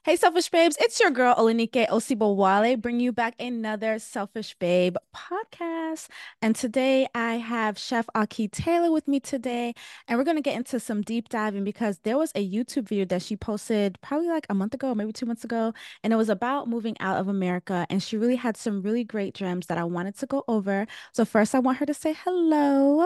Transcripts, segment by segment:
Hey, Selfish Babes, it's your girl Olenike Osibowale, bringing you back another Selfish Babe podcast. And today I have Chef Aki Taylor with me today, and we're going to get into some deep diving because there was a YouTube video that she posted probably like a month ago, maybe 2 months ago, and it was about moving out of America. And she really had some really great gems that I wanted to go over. So, first, I want her to say hello.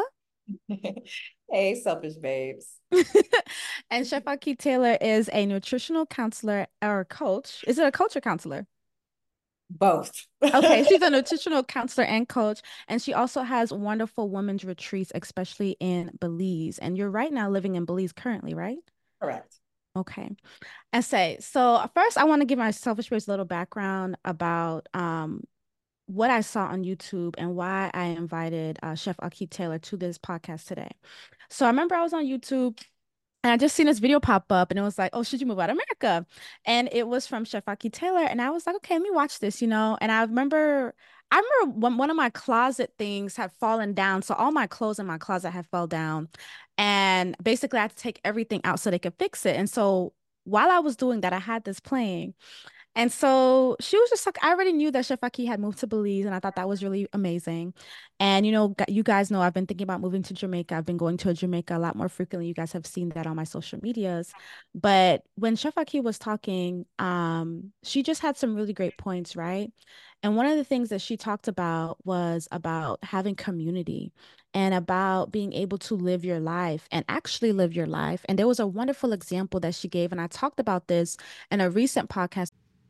Hey, selfish babes. And Chef Aki Taylor is a nutritional counselor or coach. Is it a coach or counselor? Both. Okay, she's a nutritional counselor and coach, and she also has wonderful women's retreats, especially in Belize. And you're right now living in Belize currently, right? Correct. Okay. I say, so first I want to give my selfish space a little background about what I saw on YouTube and why I invited Chef Aki Taylor to this podcast today. So I remember I was on YouTube and I just seen this video pop up and it was like, oh, should you move out of America? And it was from Chef Aki Taylor. And I was like, okay, let me watch this. And I remember one of my closet things had fallen down. So all my clothes in my closet had fell down. And basically I had to take everything out so they could fix it. And so while I was doing that, I had this playing. And so she was just like, I already knew that Chef Aki had moved to Belize, and I thought that was really amazing. And you guys know I've been thinking about moving to Jamaica. I've been going to Jamaica a lot more frequently. You guys have seen that on my social medias. But when Chef Aki was talking, she just had some really great points, right? And one of the things that she talked about was about having community and about being able to live your life and actually live your life. And there was a wonderful example that she gave, and I talked about this in a recent podcast.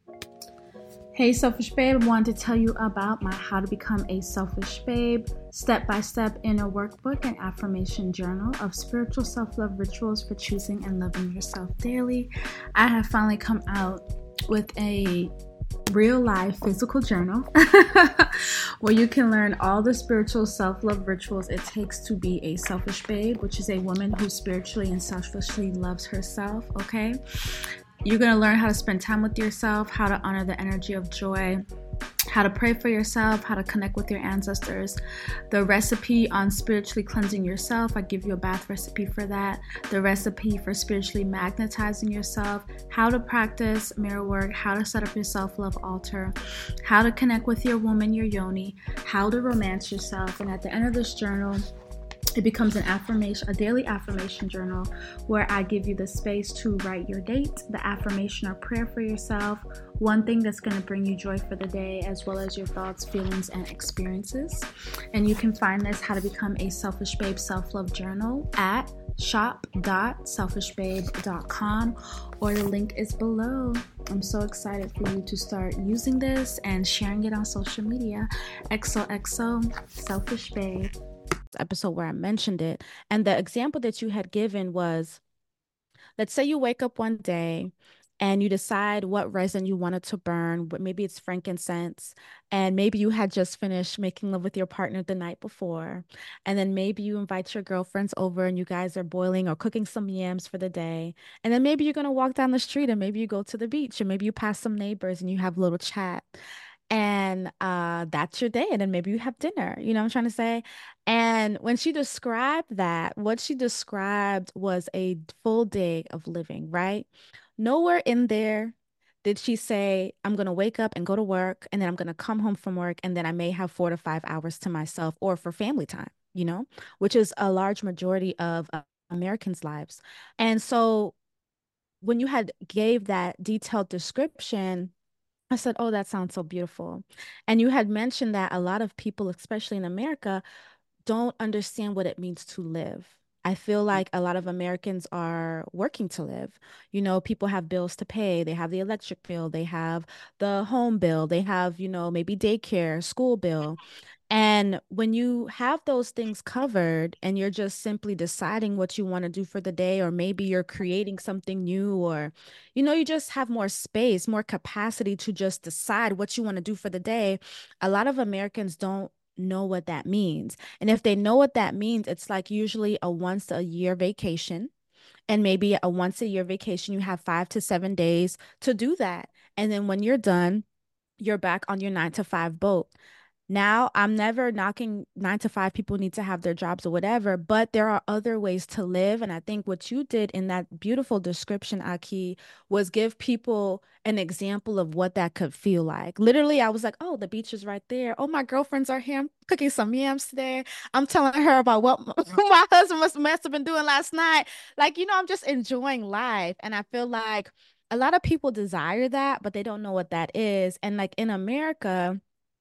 Hey, Selfish Babe, I wanted to tell you about my How to Become a Selfish Babe step-by-step inner workbook and affirmation journal of spiritual self-love rituals for choosing and loving yourself daily. I have finally come out with a real life physical journal where you can learn all the spiritual self-love rituals it takes to be a selfish babe, which is a woman who spiritually and selfishly loves herself. Okay, you're going to learn how to spend time with yourself, how to honor the energy of joy, how to pray for yourself, how to connect with your ancestors, the recipe on spiritually cleansing yourself. I give you a bath recipe for that. The recipe for spiritually magnetizing yourself, how to practice mirror work, how to set up your self-love altar, how to connect with your woman, your yoni, how to romance yourself. And at the end of this journal, it becomes an affirmation, a daily affirmation journal where I give you the space to write your date, the affirmation or prayer for yourself, one thing that's going to bring you joy for the day, as well as your thoughts, feelings, and experiences. And you can find this How to Become a Selfish Babe self-love journal at shop.selfishbabe.com, or the link is below. I'm so excited for you to start using this and sharing it on social media. XOXO Selfish Babe episode where I mentioned it. And the example that you had given was, let's say you wake up one day and you decide what resin you wanted to burn, but maybe it's frankincense, and maybe you had just finished making love with your partner the night before. And then maybe you invite your girlfriends over and you guys are boiling or cooking some yams for the day. And then maybe you're going to walk down the street and maybe you go to the beach and maybe you pass some neighbors and you have a little chat. And that's your day. And then maybe you have dinner. You know what I'm trying to say? And when she described that, what she described was a full day of living, right? Nowhere in there did she say, I'm going to wake up and go to work, and then I'm going to come home from work, and then I may have 4 to 5 hours to myself or for family time, which is a large majority of Americans' lives. And so when you had gave that detailed description, I said, oh, that sounds so beautiful. And you had mentioned that a lot of people, especially in America, don't understand what it means to live. I feel like a lot of Americans are working to live. People have bills to pay. They have the electric bill, they have the home bill, they have, maybe daycare, school bill. And when you have those things covered and you're just simply deciding what you want to do for the day, or maybe you're creating something new, or, you just have more space, more capacity to just decide what you want to do for the day. A lot of Americans don't know what that means. And if they know what that means, it's like usually a once a year vacation. And maybe a once a year vacation, you have 5 to 7 days to do that. And then when you're done, you're back on your 9 to 5 boat. Now, I'm never knocking 9 to 5 people need to have their jobs or whatever, but there are other ways to live. And I think what you did in that beautiful description, Aki, was give people an example of what that could feel like. Literally, I was like, oh, the beach is right there. Oh, my girlfriends are here. I'm cooking some yams today. I'm telling her about what my husband must have been doing last night. Like, I'm just enjoying life. And I feel like a lot of people desire that, but they don't know what that is. And like in America,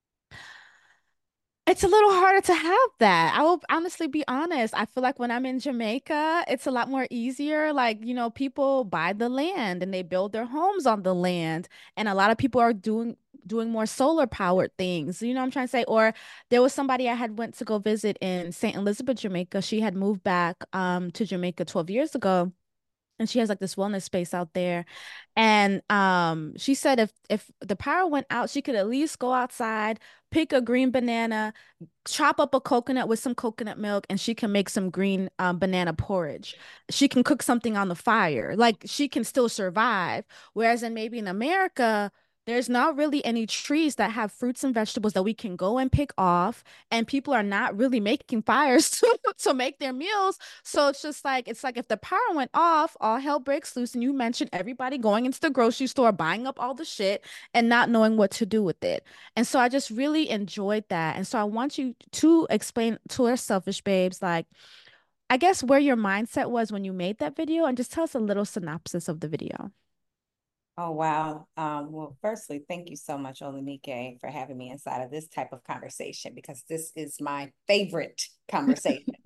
it's a little harder to have that. I will honestly be honest. I feel like when I'm in Jamaica, it's a lot more easier. Like, people buy the land and they build their homes on the land. And a lot of people are doing more solar powered things. You know what I'm trying to say? Or there was somebody I had went to go visit in St. Elizabeth, Jamaica. She had moved back to Jamaica 12 years ago. And she has like this wellness space out there. And she said if the power went out, she could at least go outside, pick a green banana, chop up a coconut with some coconut milk, and she can make some green banana porridge. She can cook something on the fire. Like she can still survive. Whereas in maybe in America, there's not really any trees that have fruits and vegetables that we can go and pick off, and people are not really making fires to make their meals. So it's like if the power went off, all hell breaks loose. And you mentioned everybody going into the grocery store, buying up all the shit and not knowing what to do with it. And so I just really enjoyed that. And so I want you to explain to our selfish babes, like, I guess where your mindset was when you made that video, and just tell us a little synopsis of the video. Oh, wow. Well, firstly, thank you so much, Olamide, for having me inside of this type of conversation because this is my favorite conversation.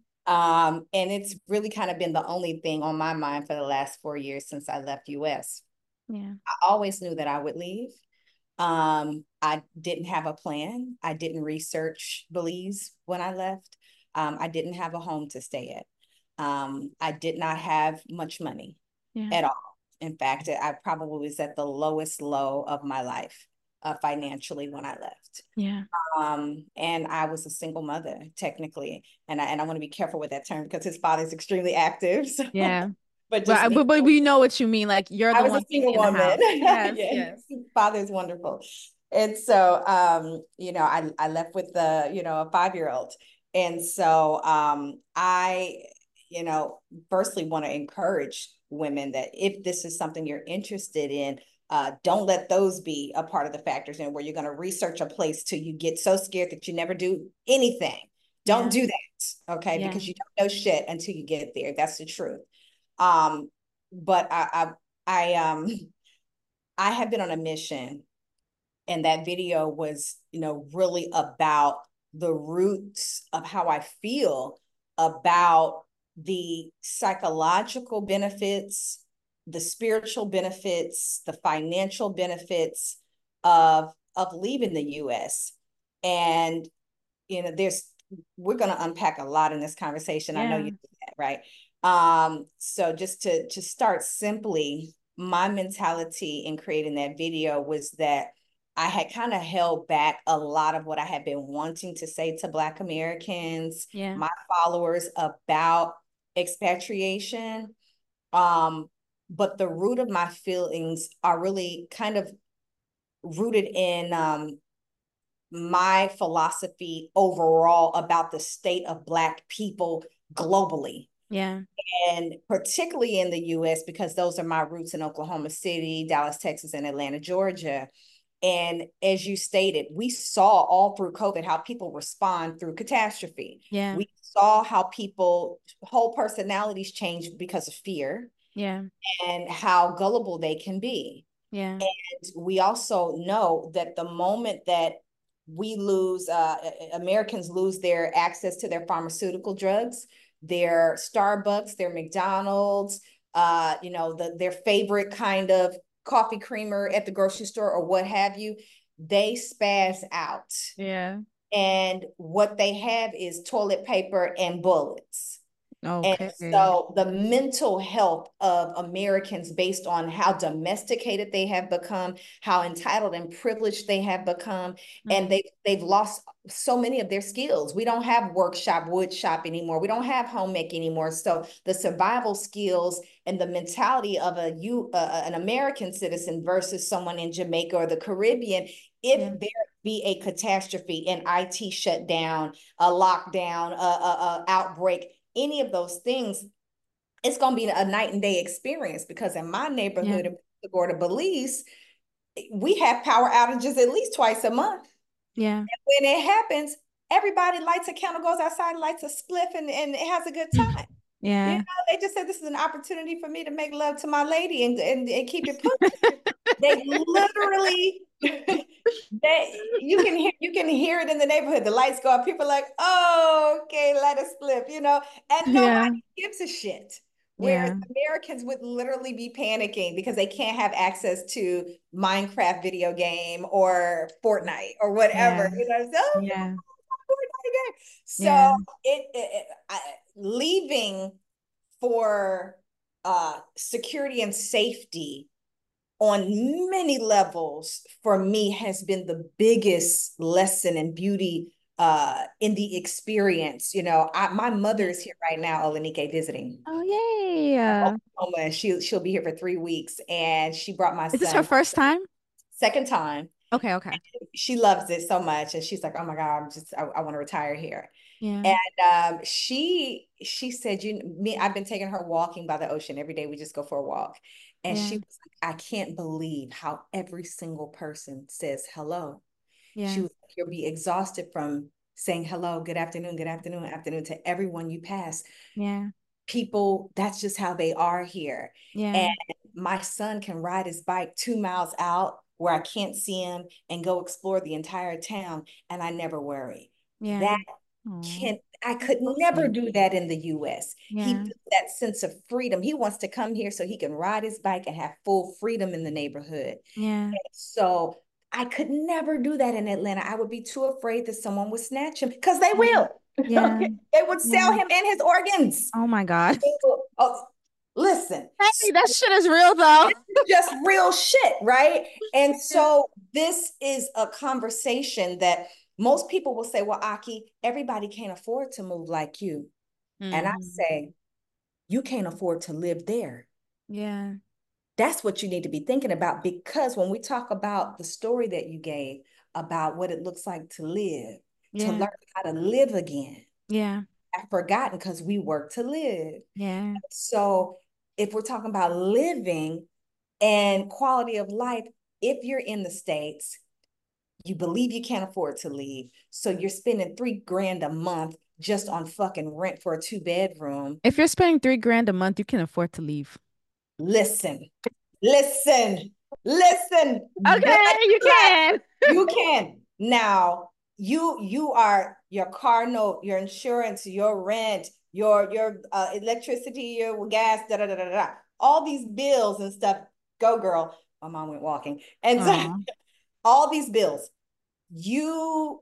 And it's really kind of been the only thing on my mind for the last 4 years since I left US. Yeah. I always knew that I would leave. I didn't have a plan. I didn't research Belize when I left. I didn't have a home to stay at. I did not have much money Yeah. at all. In fact, I probably was at the lowest low of my life financially when I left. Yeah. And I was a single mother technically, and I want to be careful with that term because his father is extremely active. So, Yeah. but But, just me, but we know what you mean. Like you're I the was a one being single in the woman. house. Yes, Yeah, yes. his father is wonderful. And so, I left with a 5-year-old. And so, I, firstly want to encourage women that if this is something you're interested in, don't let those be a part of the factors and where you're going to research a place till you get so scared that you never do anything. Don't Yeah. do that, okay? Yeah. Because you don't know shit until you get there. That's the truth. Um, but I I have been on a mission, and that video was, really about the roots of how I feel about the psychological benefits, the spiritual benefits, the financial benefits of leaving the US. And there's we're going to unpack a lot in this conversation. I know Yeah. you do that, right? So just to start simply, my mentality in creating that video was that I had kind of held back a lot of what I had been wanting to say to Black Americans, Yeah. my followers, about expatriation. Um, but the root of my feelings are really kind of rooted in my philosophy overall about the state of Black people globally, Yeah. and particularly in the US, because those are my roots in Oklahoma City, Dallas, Texas, and Atlanta, Georgia. And as you stated, we saw all through COVID how people respond through catastrophe. Yeah. We saw how people whole personalities change because of fear Yeah. and how gullible they can be. Yeah. And we also know that the moment that we lose, Americans lose their access to their pharmaceutical drugs, their Starbucks, their McDonald's, their favorite kind of coffee creamer at the grocery store or what have you, they spaz out. Yeah. And what they have is toilet paper and bullets. And Okay. so the mental health of Americans, based on how domesticated they have become, how entitled and privileged they have become, and Mm. they've lost so many of their skills. We don't have workshop, wood shop anymore. We don't have home ec anymore. So the survival skills and the mentality of an American citizen versus someone in Jamaica or the Caribbean, if Yeah. be a catastrophe, an IT shutdown, a lockdown, a outbreak, any of those things, it's going to be a night and day experience. Because in my neighborhood, Yeah. in Gorda, Belize, we have power outages at least twice a month. Yeah. And when it happens, everybody lights a candle, goes outside, lights a spliff, and it has a good time. You know, Yeah. they just said this is an opportunity for me to make love to my lady and keep it pushing. They literally you can hear it in the neighborhood. The lights go up. People are like, oh, okay, let us flip, you know, and Yeah. nobody gives a shit. Whereas Yeah. Americans would literally be panicking because they can't have access to Minecraft video game or Fortnite or whatever. Yeah. You know, so, oh, Yeah. Fortnite game. So Yeah. leaving for security and safety on many levels for me has been the biggest lesson and beauty in the experience. You know, my mother Yeah. is here right now, Olenike, visiting Oh, yay. Oklahoma. She'll be here for 3 weeks, and she brought my Is this her son first time? second time. Okay, okay. She loves it so much, and she's like, "Oh my God, I want to retire here." Yeah. And she said, I've been taking her walking by the ocean every day. We just go for a walk. And she Yeah. was like, I can't believe how every single person says hello. She Yeah. was like, you'll be exhausted from saying hello, good afternoon, afternoon to everyone you pass. Yeah. People, that's just how they are here. And Yeah. my son can ride his bike 2 miles out where I can't see him and go explore the entire town, and I never worry. Yeah. That Oh, can I that's could so never sweet. do that in the US. He Yeah. feels that sense of freedom. He wants to come here so he can ride his bike and have full freedom in the neighborhood. Yeah. And so I could never do that in Atlanta. I would be too afraid that someone would snatch him, because they Yeah. will. Yeah. Okay. They would sell Yeah. him and his organs. Oh my God. Oh, listen, Hey, that shit is real though. just real shit, right? And Yeah. so this is a conversation that most people will say, well, Aki, everybody can't afford to move like you. And I Hmm. say, you can't afford to live there. Yeah. That's what you need to be thinking about, because when we talk about the story that you gave about what it looks like to live, to Yeah. learn how to live again, Yeah. I've forgotten because we work to live. Yeah. So if we're talking about living and quality of life, if you're in the States, you believe you can't afford to leave. So you're spending $3,000 a month just on fucking rent for a 2 bedroom. If you're spending 3 grand a month, you can afford to leave. Listen, listen, listen. Okay, you can. You can. Now, you are your car note, your insurance, your rent, your electricity, your gas, da da da da da. All these bills and stuff. Go, girl. My mom went walking. And so Oh, all these bills, you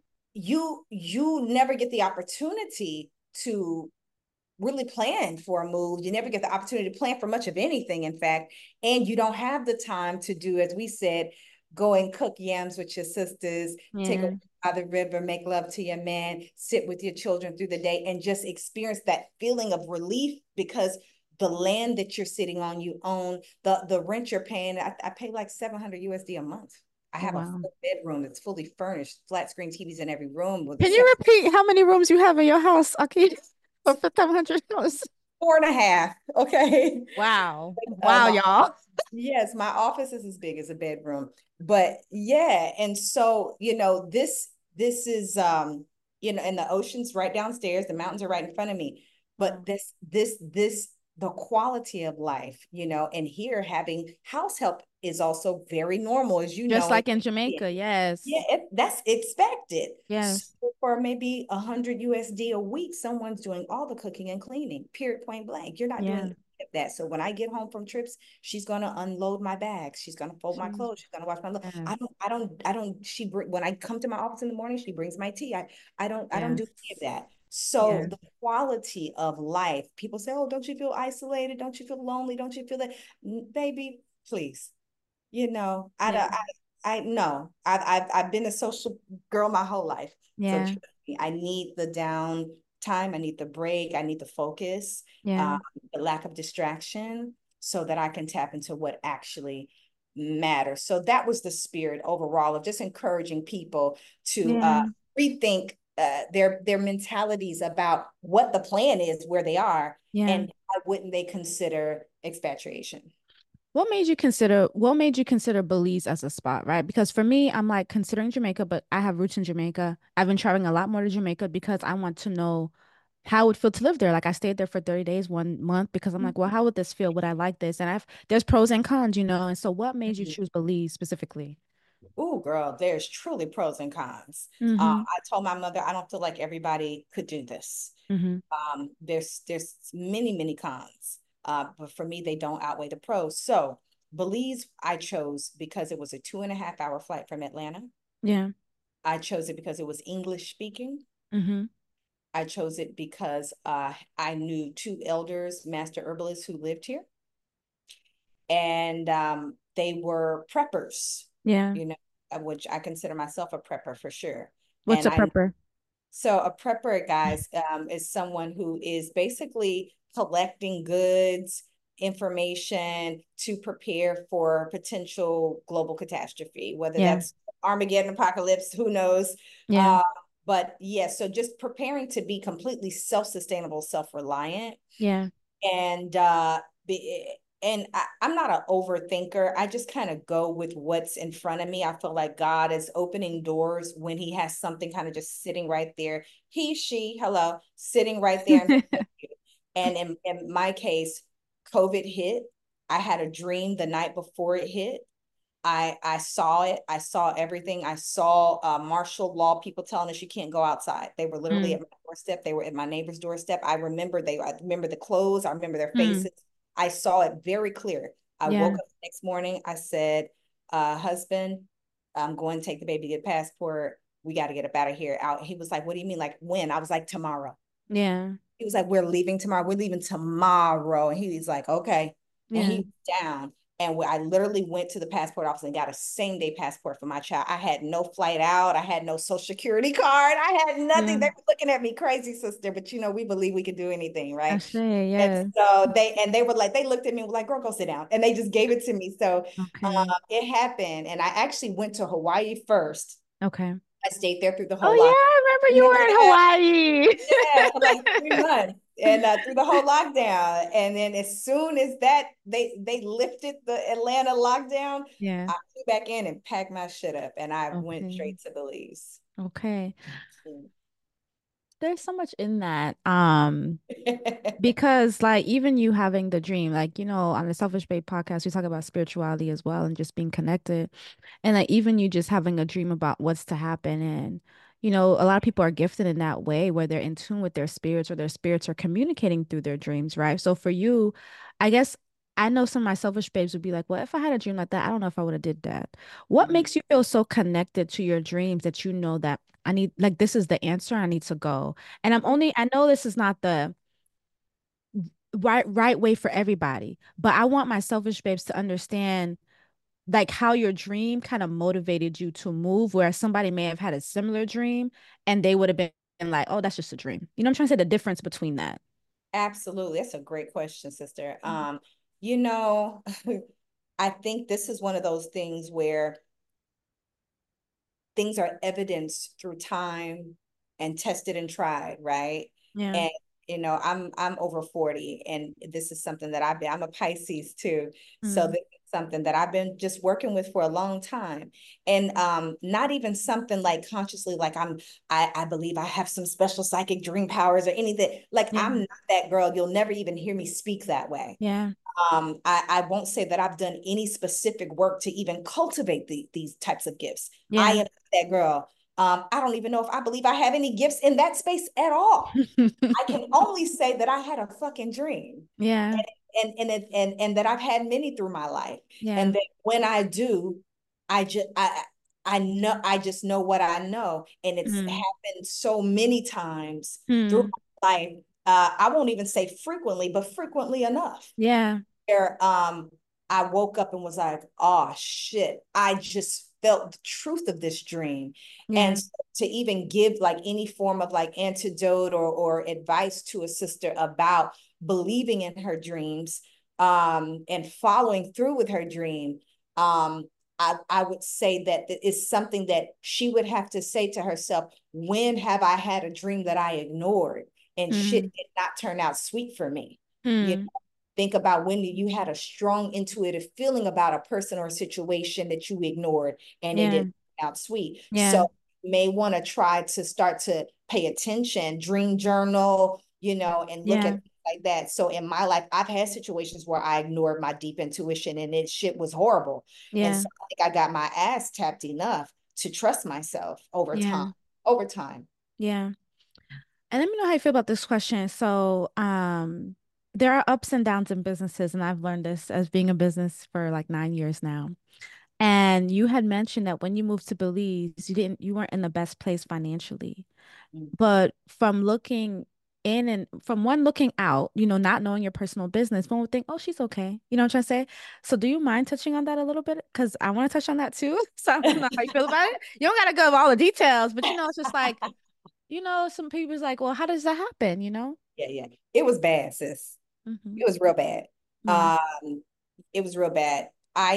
you never get the opportunity to really plan for a move. You never get the opportunity to plan for much of anything, in fact. And you don't have the time to do, as we said, go and cook yams with your sisters, take a yeah. walk by the river, make love to your man, sit with your children through the day, and just experience that feeling of relief, because the land that you're sitting on, you own. The rent you're paying, I pay like 700 USD a month. I have a Wow. full bedroom that's fully furnished, flat screen TVs in every room with a Can you set repeat how many rooms you have in your house, Aki? For $700. 4.5. Okay. Wow. Wow, My y'all. Yes, my office is as big as a bedroom. But yeah, and so, this is and the ocean's right downstairs, the mountains are right in front of me. But Wow. this the quality of life, and here having house help is also very normal, as you Just know. like in Jamaica, Yeah, yes. that's expected. So Yes. for maybe 100 USD a week, someone's doing all the cooking and cleaning, period, point blank. You're not doing Yeah. any of that. So when I get home from trips, she's gonna unload my bags. She's gonna fold my She's clothes. She's gonna wash my. yes. I don't. When I come to my office in the morning, she brings my tea. I don't do Yes. any of that. So Yeah. the quality of life, people say, oh, don't you feel isolated? Don't you feel lonely? Don't you feel that? Baby, please. Yeah. I know I've been a social girl my whole life. So Yeah. trust me, I need the down time. I need the break. I need the focus, Yeah. the lack of distraction, so that I can tap into what actually matter. So that was the spirit overall of just encouraging people to Yeah. rethink their mentalities about what the plan is where they are, Yeah. and why wouldn't they consider expatriation. What made you consider Belize as a spot, right? Because for me, I'm like considering Jamaica, but I have roots in Jamaica. I've been traveling a lot more to Jamaica because I want to know how it would feel to live there. Like I stayed there for 30 days, 1 month, because I'm like, well, how would this feel? Would I like this? And there's pros and cons, you know. And so what made you choose Belize specifically? Oh, girl, there's truly pros and cons. Mm-hmm. I told my mother I don't feel like everybody could do this. Mm-hmm. There's many cons, but for me they don't outweigh the pros. So Belize I chose because it was a 2.5 hour flight from Atlanta. Yeah. I chose it because it was English speaking. Mm-hmm. I chose it because I knew two elders, master herbalists, who lived here, and they were preppers, Yeah. you know, which I consider myself a prepper for sure. What's And a I prepper? So a prepper, guys, is someone who is basically collecting goods, information to prepare for potential global catastrophe, whether Yeah. that's Armageddon, apocalypse, who knows? Yeah. Uh, but yeah, so just preparing to be completely self-sustainable, self-reliant, Yeah. and I'm not an overthinker. I just kind of go with what's in front of me. I feel like God is opening doors when He has something kind of just sitting right there. He, she, hello, sitting right there in front of you. And in my case, COVID hit. I had a dream the night before it hit. I saw it. I saw everything. I saw martial law people telling us you can't go outside. They were literally Mm. at my doorstep. They were at my neighbor's doorstep. I remember the clothes. I remember their Mm. faces. I saw it very clear. I woke Yeah. up the next morning. I said, husband, I'm going to take the baby to get a passport. We got to get up out of here. Out. He was like, what do you mean? Like when? I was like, tomorrow. Yeah. He was like, we're leaving tomorrow. We're leaving tomorrow. And he was like, okay. And Yeah. he was down. And I literally went to the passport office and got a same day passport for my child. I had no flight out. I had no social security card. I had nothing. Yeah. They were looking at me crazy, sister. But we believe we can do anything, I right? say, And yeah. so they were like, they looked at me and were like, girl, go sit down. And they just gave it to me. So Okay. it happened. And I actually went to Hawaii first. Okay. I stayed there through the Oh whole lockdown. yeah, I Remember remember you were in Hawaii. yeah, for like 3 months and through the whole lockdown. And then as soon as that they lifted the Atlanta lockdown, Yeah. I flew back in and packed my shit up and I went Okay. straight to Belize. Okay. Mm. There's so much in that. Because like even you having the dream, like, you know, on the Selfish Babe podcast, we talk about spirituality as well and just being connected. And like even you just having a dream about what's to happen. And, you know, a lot of people are gifted in that way where they're in tune with their spirits or their spirits are communicating through their dreams, right? So for you, I guess I know some of my selfish babes would be like, well, if I had a dream like that, I don't know if I would have did that. What Mhm. makes you feel so connected to your dreams that you know that I need, like, this is the answer, I need to go. And I know this is not the right way for everybody, but I want my selfish babes to understand like how your dream kind of motivated you to move, where somebody may have had a similar dream and they would have been like, oh, that's just a dream. You know, I'm trying to say the difference between that. Absolutely. That's a great question, sister. You know, I think this is one of those things where things are evidenced through time and tested and tried, right? Yeah. And I'm over 40 and this is something that I'm a Pisces too. So Mm. this is something that I've been just working with for a long time. And not even something like consciously like I believe I have some special psychic dream powers or anything. Like Yeah. I'm not that girl. You'll never even hear me speak that way. Yeah. I won't say that I've done any specific work to even cultivate these types of gifts. I Yeah. am that girl. I don't even know if I believe I have any gifts in that space at all. I can only say that I had a fucking dream, Yeah. and that I've had many through my life, Yeah. and that when I do, I just I just know what I know, and it's Mm. happened so many times through Mm. my life. I won't even say frequently, but frequently enough Yeah. where I woke up and was like, oh shit, I just felt the truth of this dream. And Yeah. so to even give like any form of like antidote or advice to a sister about believing in her dreams and following through with her dream, I would say that it's something that she would have to say to herself, when have I had a dream that I ignored and shit Mm. did not turn out sweet for me? You Mm. know, think about when you had a strong intuitive feeling about a person or a situation that you ignored and it Yeah. didn't turn out sweet. Yeah. So you may want to try to start to pay attention, dream journal, and look Yeah. at like that. So in my life, I've had situations where I ignored my deep intuition and it shit was horrible. And Yeah. so I think I got my ass tapped enough to trust myself over Yeah. time. Over time. Yeah. And let me know how you feel about this question. So, there are ups and downs in businesses, and I've learned this as being a business for like 9 years now. And you had mentioned that when you moved to Belize, you weren't in the best place financially. Mm. But from looking in and from one looking out, not knowing your personal business, one would think, oh, she's okay. You know what I'm trying to say? So do you mind touching on that a little bit? Because I want to touch on that too. So I don't know how you feel about it. You don't gotta go over all the details, but it's just like, some people's like, well, how does that happen? Yeah, yeah. It was bad, sis. Mm-hmm. It was real bad. Yeah. It was real bad.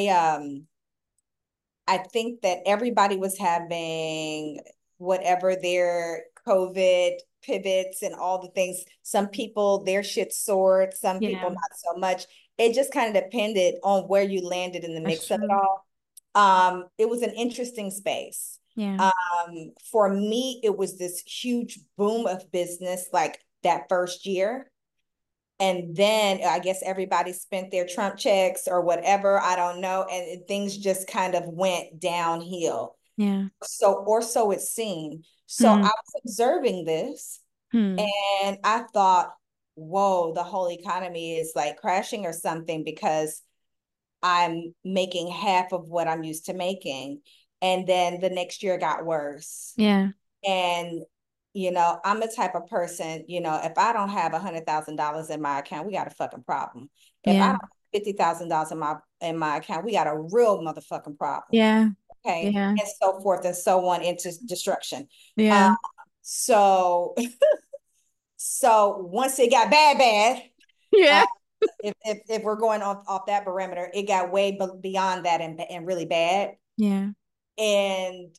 I think that everybody was having whatever their COVID pivots and all the things. Some people, their shit soared, some people Yeah. not so much. It just kind of depended on where you landed in the That's mix of it true. all. It was an interesting space. Yeah. For me, it was this huge boom of business like that first year. And then I guess everybody spent their Trump checks or whatever, I don't know, and things just kind of went downhill. Yeah. Or so it seemed. So I Hmm. was observing this Hmm. and I thought, whoa, the whole economy is like crashing or something because I'm making half of what I'm used to making. And then the next year got worse. Yeah. And, I'm the type of person, if I don't have $100,000 in my account, we got a fucking problem. If I Yeah. don't have $50,000 in my account, we got a real motherfucking problem. Yeah. Okay. Yeah. And so forth and so on into destruction. Uh, Yeah. so so once it got bad, uh, Yeah. if we're going off that parameter, it got way beyond that and really bad. Yeah. And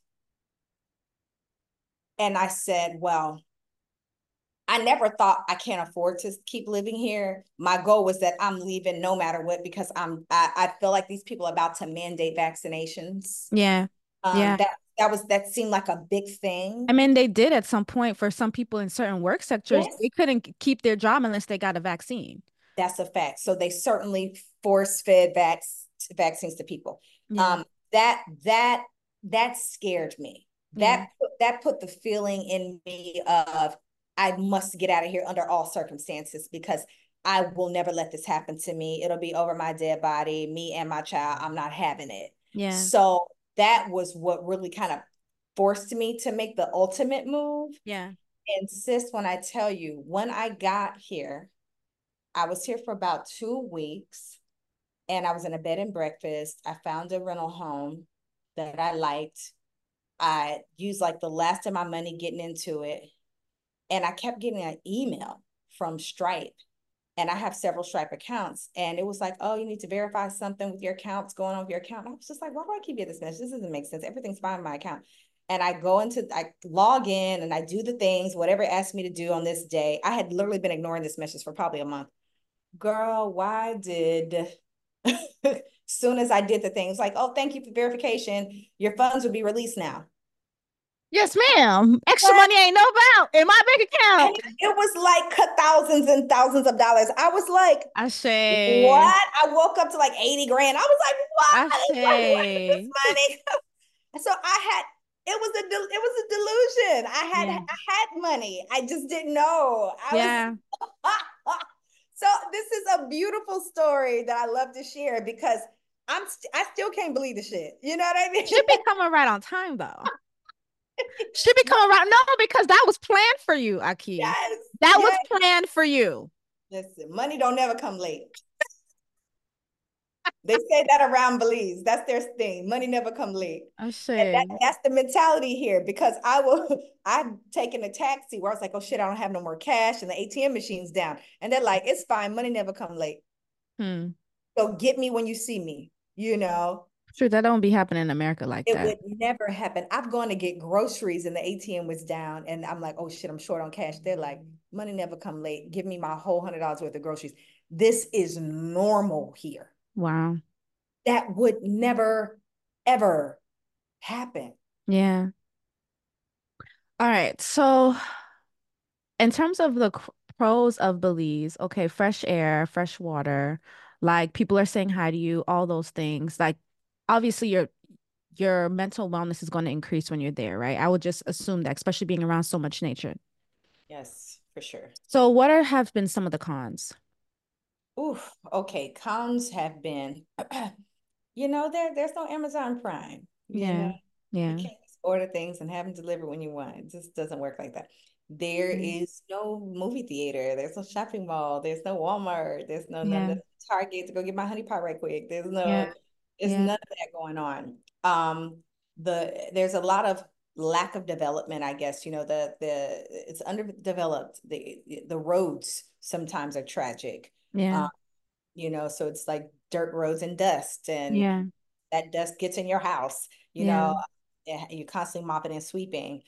I said, well, I never thought I can't afford to keep living here. My goal was that I'm leaving no matter what because I feel like these people are about to mandate vaccinations. Yeah. Yeah. That seemed like a big I thing. mean, they did at some point for some people in certain work sectors, Yes, they couldn't keep their job unless they got a vaccine. that's a fact. So they certainly force fed vaccines to people. Yeah. Um, that scared me. Yeah. That put the feeling in me of I must get out of here under all circumstances because I will never let this happen to me. It'll be over my dead body, me and my child. I'm not having it. Yeah. So that was what really kind of forced me to make the ultimate move. Yeah. And sis, when I tell you, when I got here, I was here for about 2 weeks and I was in a bed and breakfast. I found a rental home that I liked. I used like the last of my money getting into it. And I kept getting an email from Stripe. And I have several Stripe accounts. And it was like, oh, you need to verify something with your accounts going on with your account. And I was just like, why do I keep getting this message? This doesn't make sense. Everything's fine in my account. And I log in and I do the things, whatever it asked me to do on this day. I had literally been ignoring this message for probably a month. Girl, why did soon as I did the things like, oh, thank you for verification, your funds will be released now. Yes, ma'am. Extra What? money ain't no about in my bank And account. it was like thousands and thousands of dollars. I was like, I say, what? I woke up to like 80 grand. I was like, I what is my point with this say, money? So it was a delusion. yeah, I had money. I just didn't know. I was yeah. so this is a beautiful story that I love to share because I still can't believe the shit. You know what I mean? Should be coming right on time though. Should be coming right. No, because that was planned for you, Aki. Yes, That was yes. planned for you. Listen, money don't never come late. They say that around Belize. That's their thing. Money never come late. I And say, that's the mentality here because I've taken a taxi where I was like, oh shit, I don't have no more cash and the ATM machine's down. And they're like, it's fine. Money never come late. hmm. So get me when you see me, you know? Sure, that don't be happening in America like It that. would never happen. I've gone to get groceries and the ATM was down, and I'm like, oh shit, I'm short on cash. They're like, money never come late. Give me my whole $100 worth of groceries. This is normal here. Wow. That would never, ever happen. Yeah. All right. So, in terms of the pros of Belize, okay, fresh air, fresh water, like people are saying hi to you, all those things. Like obviously your mental wellness is going to increase when you're there, right? I would just assume that, especially being around so much nature. Yes, for sure. So, what have been some of the cons? Oof. Okay. Cons have been, there's no Amazon Prime. Yeah. You Yeah. can't just order things and have them delivered when you want. It just doesn't work like that. There Yeah. is no movie theater. There's no shopping mall. There's no Walmart. There's no none Yeah. of Target to go get my honey pot right quick. Yeah. There's Yeah. none of that going on. There's a lot of lack of development, I guess. It's underdeveloped. The roads sometimes are tragic. Yeah. Um, so it's like dirt roads and dust, and Yeah. that dust gets in your house, Yeah. you're constantly mopping and sweeping.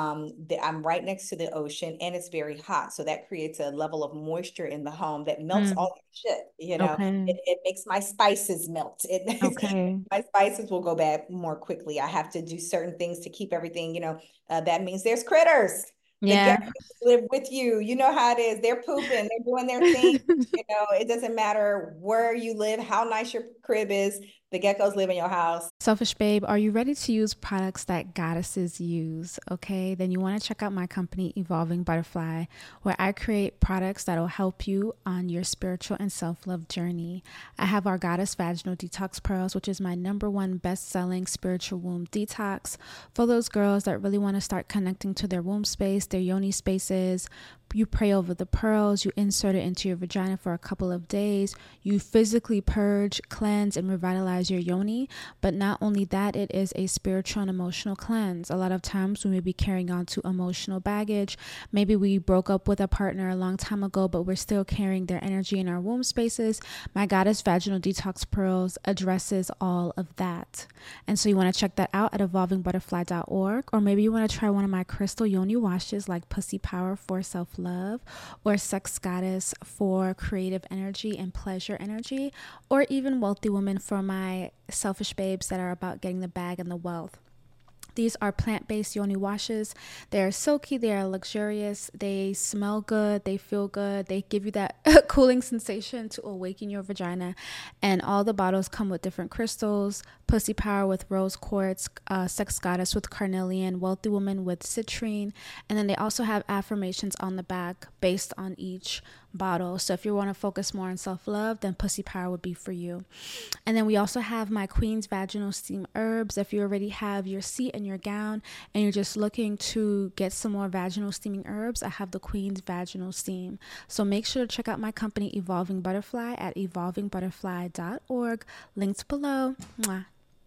I'm right next to the ocean and it's very hot. So that creates a level of moisture in the home that melts Mm. all your shit. Okay. It makes my spices melt. It makes Okay. my spices will go bad more quickly. I have to do certain things to keep everything, that means there's critters. The Yeah. geckos live with you. You know how it is. They're pooping, they're doing their thing. It doesn't matter where you live, how nice your crib is. The geckos live in your house. Selfish Babe, are you ready to use products that goddesses use? Okay, then you want to check out my company, Evolving Butterfly, where I create products that will help you on your spiritual and self love journey. I have our Goddess Vaginal Detox Pearls, which is my #1 best selling spiritual womb detox for those girls that really want to start connecting to their womb space, their yoni spaces. You pray over the pearls, you insert it into your vagina for a couple of days. You physically purge, cleanse, and revitalize your yoni. But not only that, it is a spiritual and emotional cleanse. A lot of times we may be carrying on to emotional baggage. Maybe we broke up with a partner a long time ago, but we're still carrying their energy in our womb spaces. My Goddess Vaginal Detox Pearls addresses all of that. And so you want to check that out at evolvingbutterfly.org, or maybe you want to try one of my crystal yoni washes like Pussy Power for self-love, or Sex Goddess for creative energy and pleasure energy, or even Wealthy Woman for my selfish babes that are about getting the bag and the wealth. These are plant-based yoni washes. They are silky, they are luxurious, they smell good, they feel good, they give you that cooling sensation to awaken your vagina. And all the bottles come with different crystals: Pussy Power with rose quartz, Sex Goddess with carnelian, Wealthy Woman with citrine. And then they also have affirmations on the back based on each bottle. So if you want to focus more on self-love, then Pussy Power would be for you. And then we also have my Queen's Vaginal Steam Herbs. If you already have your seat and your gown and you're just looking to get some more vaginal steaming herbs, I have the Queen's Vaginal Steam. So make sure to check out my company, Evolving Butterfly, at evolvingbutterfly.org. Links below. Mwah.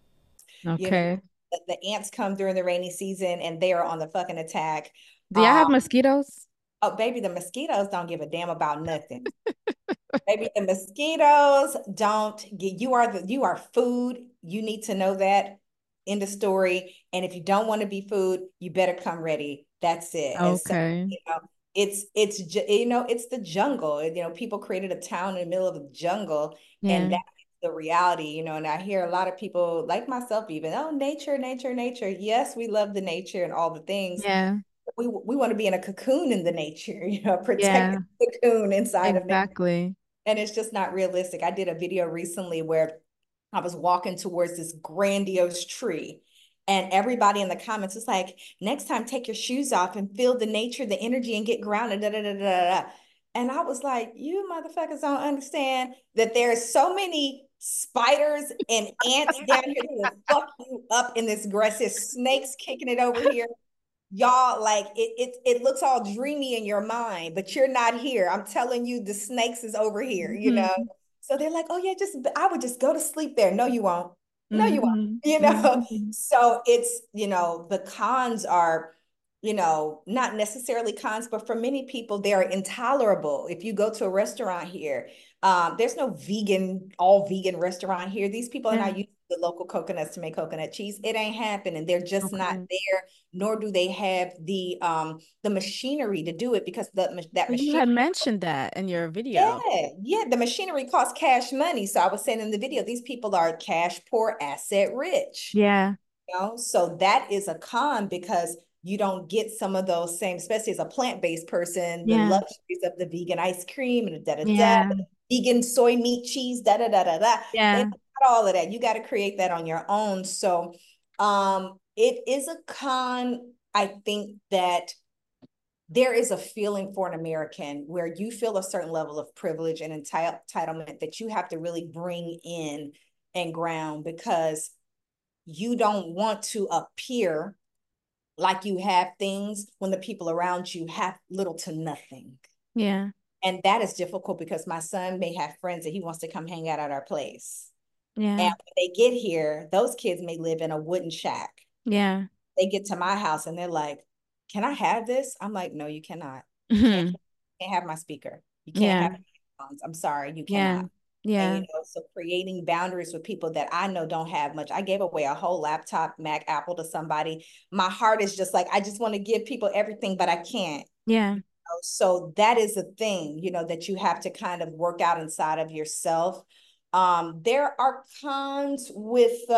You know, Okay. the ants come during the rainy season and they are on the fucking attack. Do y'all Um, have mosquitoes? oh, baby, the mosquitoes don't give a damn about nothing. Baby, the mosquitoes don't get you are food. You need to know that in the story. And if you don't want to be food, you better come ready. That's it. And so, Okay. it's the jungle. People created a town in the middle of the jungle, and Yeah. that's the reality, and I hear a lot of people like myself even, oh, nature, nature, nature. Yes, we love the nature and all the things. Yeah. We want to be in a cocoon in the nature, protect Yeah. the cocoon inside of nature, Exactly. and it's just not realistic. I did a video recently where I was walking towards this grandiose tree, and everybody in the comments was like, next time, take your shoes off and feel the nature, the energy, and get grounded. Da, da, da, da, da. And I was like, you motherfuckers don't understand that there's so many spiders and ants down here that will fuck you up in this grass. There's snakes kicking it over here. Y'all, like it looks all dreamy in your mind, but you're not here. I'm telling you, the snakes is over here. Hmm. So they're like, oh yeah, I would just go to sleep there. No, you won't. No, you won't. Hmm. Hmm. So it's, the cons are, not necessarily cons, but for many people, they are intolerable. If you go to a restaurant here, there's no all vegan restaurant here. These people are Yeah. not used to the local coconuts to make coconut cheese. It ain't happening. They're just not Okay. there, nor do they have the machinery to do it, because that Well, you machinery. had mentioned that in your video. Yeah, the machinery costs cash money. So I was saying in the video, these people are cash poor, asset rich. Yeah. You know, so that is a con, because you don't get some of those same, especially as a plant-based person, the Yeah. luxuries of the vegan ice cream and da da da, Yeah. vegan soy meat cheese, da da da da da. They Yeah. don't got all of that. You got to create that on your own. So, it is a con. I think that there is a feeling for an American where you feel a certain level of privilege and entitlement that you have to really bring in and ground, because you don't want to appear like you have things when the people around you have little to nothing. Yeah. And that is difficult, because my son may have friends that he wants to come hang out at our place. And Yeah. when they get here, those kids may live in a wooden shack. Yeah. They get to my house and they're like, "Can I have this?" I'm like, "No, you cannot. You Hmm. can't have my speaker. You can't Yeah. have headphones. I'm sorry, you Yeah. cannot." And Yeah. so creating boundaries with people that I know don't have much. I gave away a whole laptop, Mac, Apple, to somebody. My heart is just like, I just want to give people everything, but I can't. Yeah. So that is a thing, that you have to kind of work out inside of yourself. There are cons with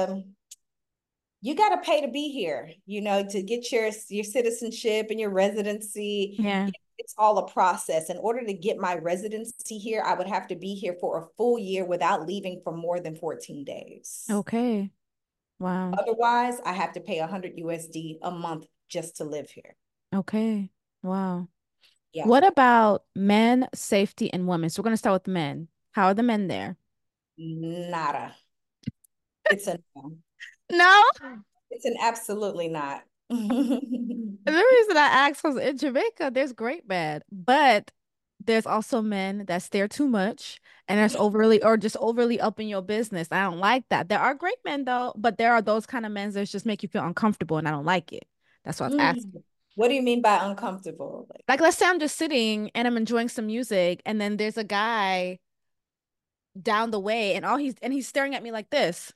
you got to pay to be here, to get your citizenship and your residency. Yeah. It's all a process. In order to get my residency here, I would have to be here for a full year without leaving for more than 14 days. Okay. Wow. Otherwise, I have to pay 100 USD a month just to live here. Okay. Wow. Yeah. What about men, safety, and women? So we're going to start with men. How are the men there? Nada. It's a no. No. It's an absolutely not. The reason I asked was in Jamaica, there's great men, but there's also men that stare too much and there's overly or just overly up in your business. I don't like that. There are great men though, but there are those kind of men that just make you feel uncomfortable and I don't like it. That's what I was asking. What do you mean by uncomfortable? Like, Like let's say I'm just sitting and I'm enjoying some music and then there's a guy down the way and he's staring at me like this.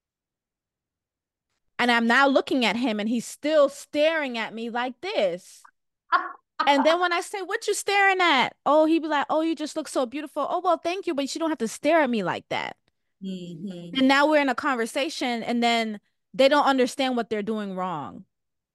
And I'm now looking at him and he's still staring at me like this. And then when I say, "What you staring at?" Oh, he'd be like, "Oh, you just look so beautiful." Oh, well, thank you, but you don't have to stare at me like that. mm-hmm, And now we're in a conversation and then they don't understand what they're doing wrong.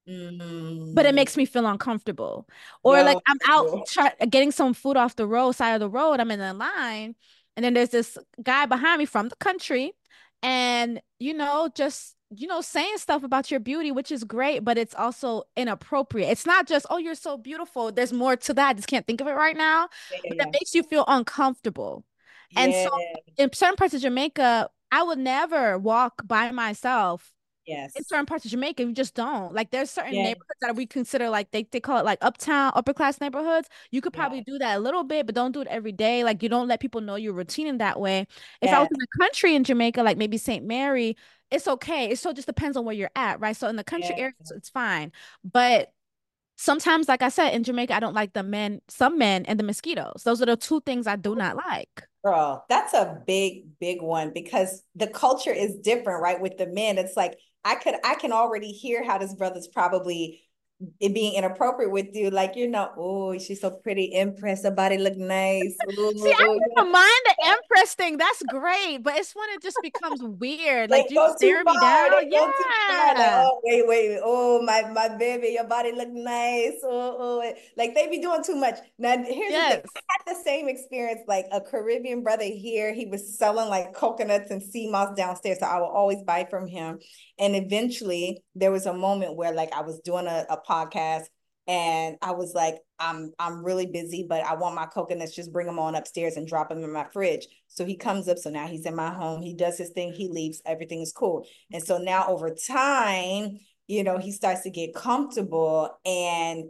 But it mm-hmm. makes me feel uncomfortable. Or like Yo, I'm out getting some food off the road, side of the road. I'm in the line, and then there's this guy behind me from the country, and just saying stuff about your beauty, which is great, but it's also inappropriate. It's not just, oh, you're so beautiful. There's more to that. I just can't think of it right now. yeah, But it yeah, makes you feel uncomfortable. And so yeah, in certain parts of Jamaica, I would never walk by myself in yes, certain parts of Jamaica, you just don't. Like there's certain yeah, neighborhoods that we consider like they call it like uptown, upper class neighborhoods. You could yeah, probably do that a little bit, but don't do it every day. Like you don't let people know your routine in that way. If I was yeah, in the country in Jamaica, like maybe St. Mary, it's okay. It so just depends on where you're at, right? So in the country yeah. area, it's fine. But sometimes, like I said, in Jamaica, I don't like some men and the mosquitoes. Those are the two things I do not like. Girl, that's a big, big one, because the culture is different, right? With the men, it's like I can already hear how this brother's probably it being inappropriate with you. Like, oh, she's so pretty, impressed, her body look nice. Ooh, See, I ooh, don't mind the Empress thing. That's great, but it's when it just becomes weird. Like, They you go too staring me far. down? They go too far. Like, Yeah. oh, wait, wait. Oh, my baby, your body look nice. Oh. Like they be doing too much. Now, here's the thing. Yes. I had the same experience, like a Caribbean brother here. He was selling like coconuts and sea moss downstairs. So I will always buy from him. And eventually there was a moment where like I was doing a podcast and I was like, I'm really busy, but I want my coconuts. Just bring them on upstairs and drop them in my fridge. So he comes up. So now he's in my home. He does his thing. He leaves. Everything is cool. And so now over time, he starts to get comfortable, and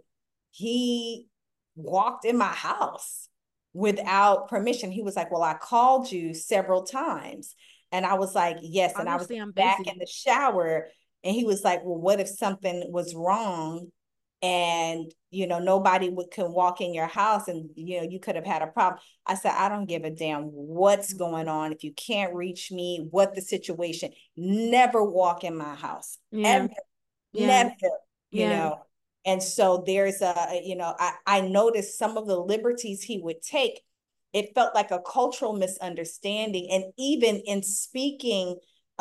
he walked in my house without permission. He was like, "Well, I called you several times." And I was like, "Yes." And I was Obviously, I'm back in busy. the shower, and he was like, "Well, what if something was wrong?" and nobody can walk in your house, and you could have had a problem. I said, I don't give a damn what's going on. If you can't reach me, what the situation, never walk in my house Yeah. ever, Yeah. never, you Yeah. know. And so there's I noticed some of the liberties he would take. It felt like a cultural misunderstanding, and even in speaking,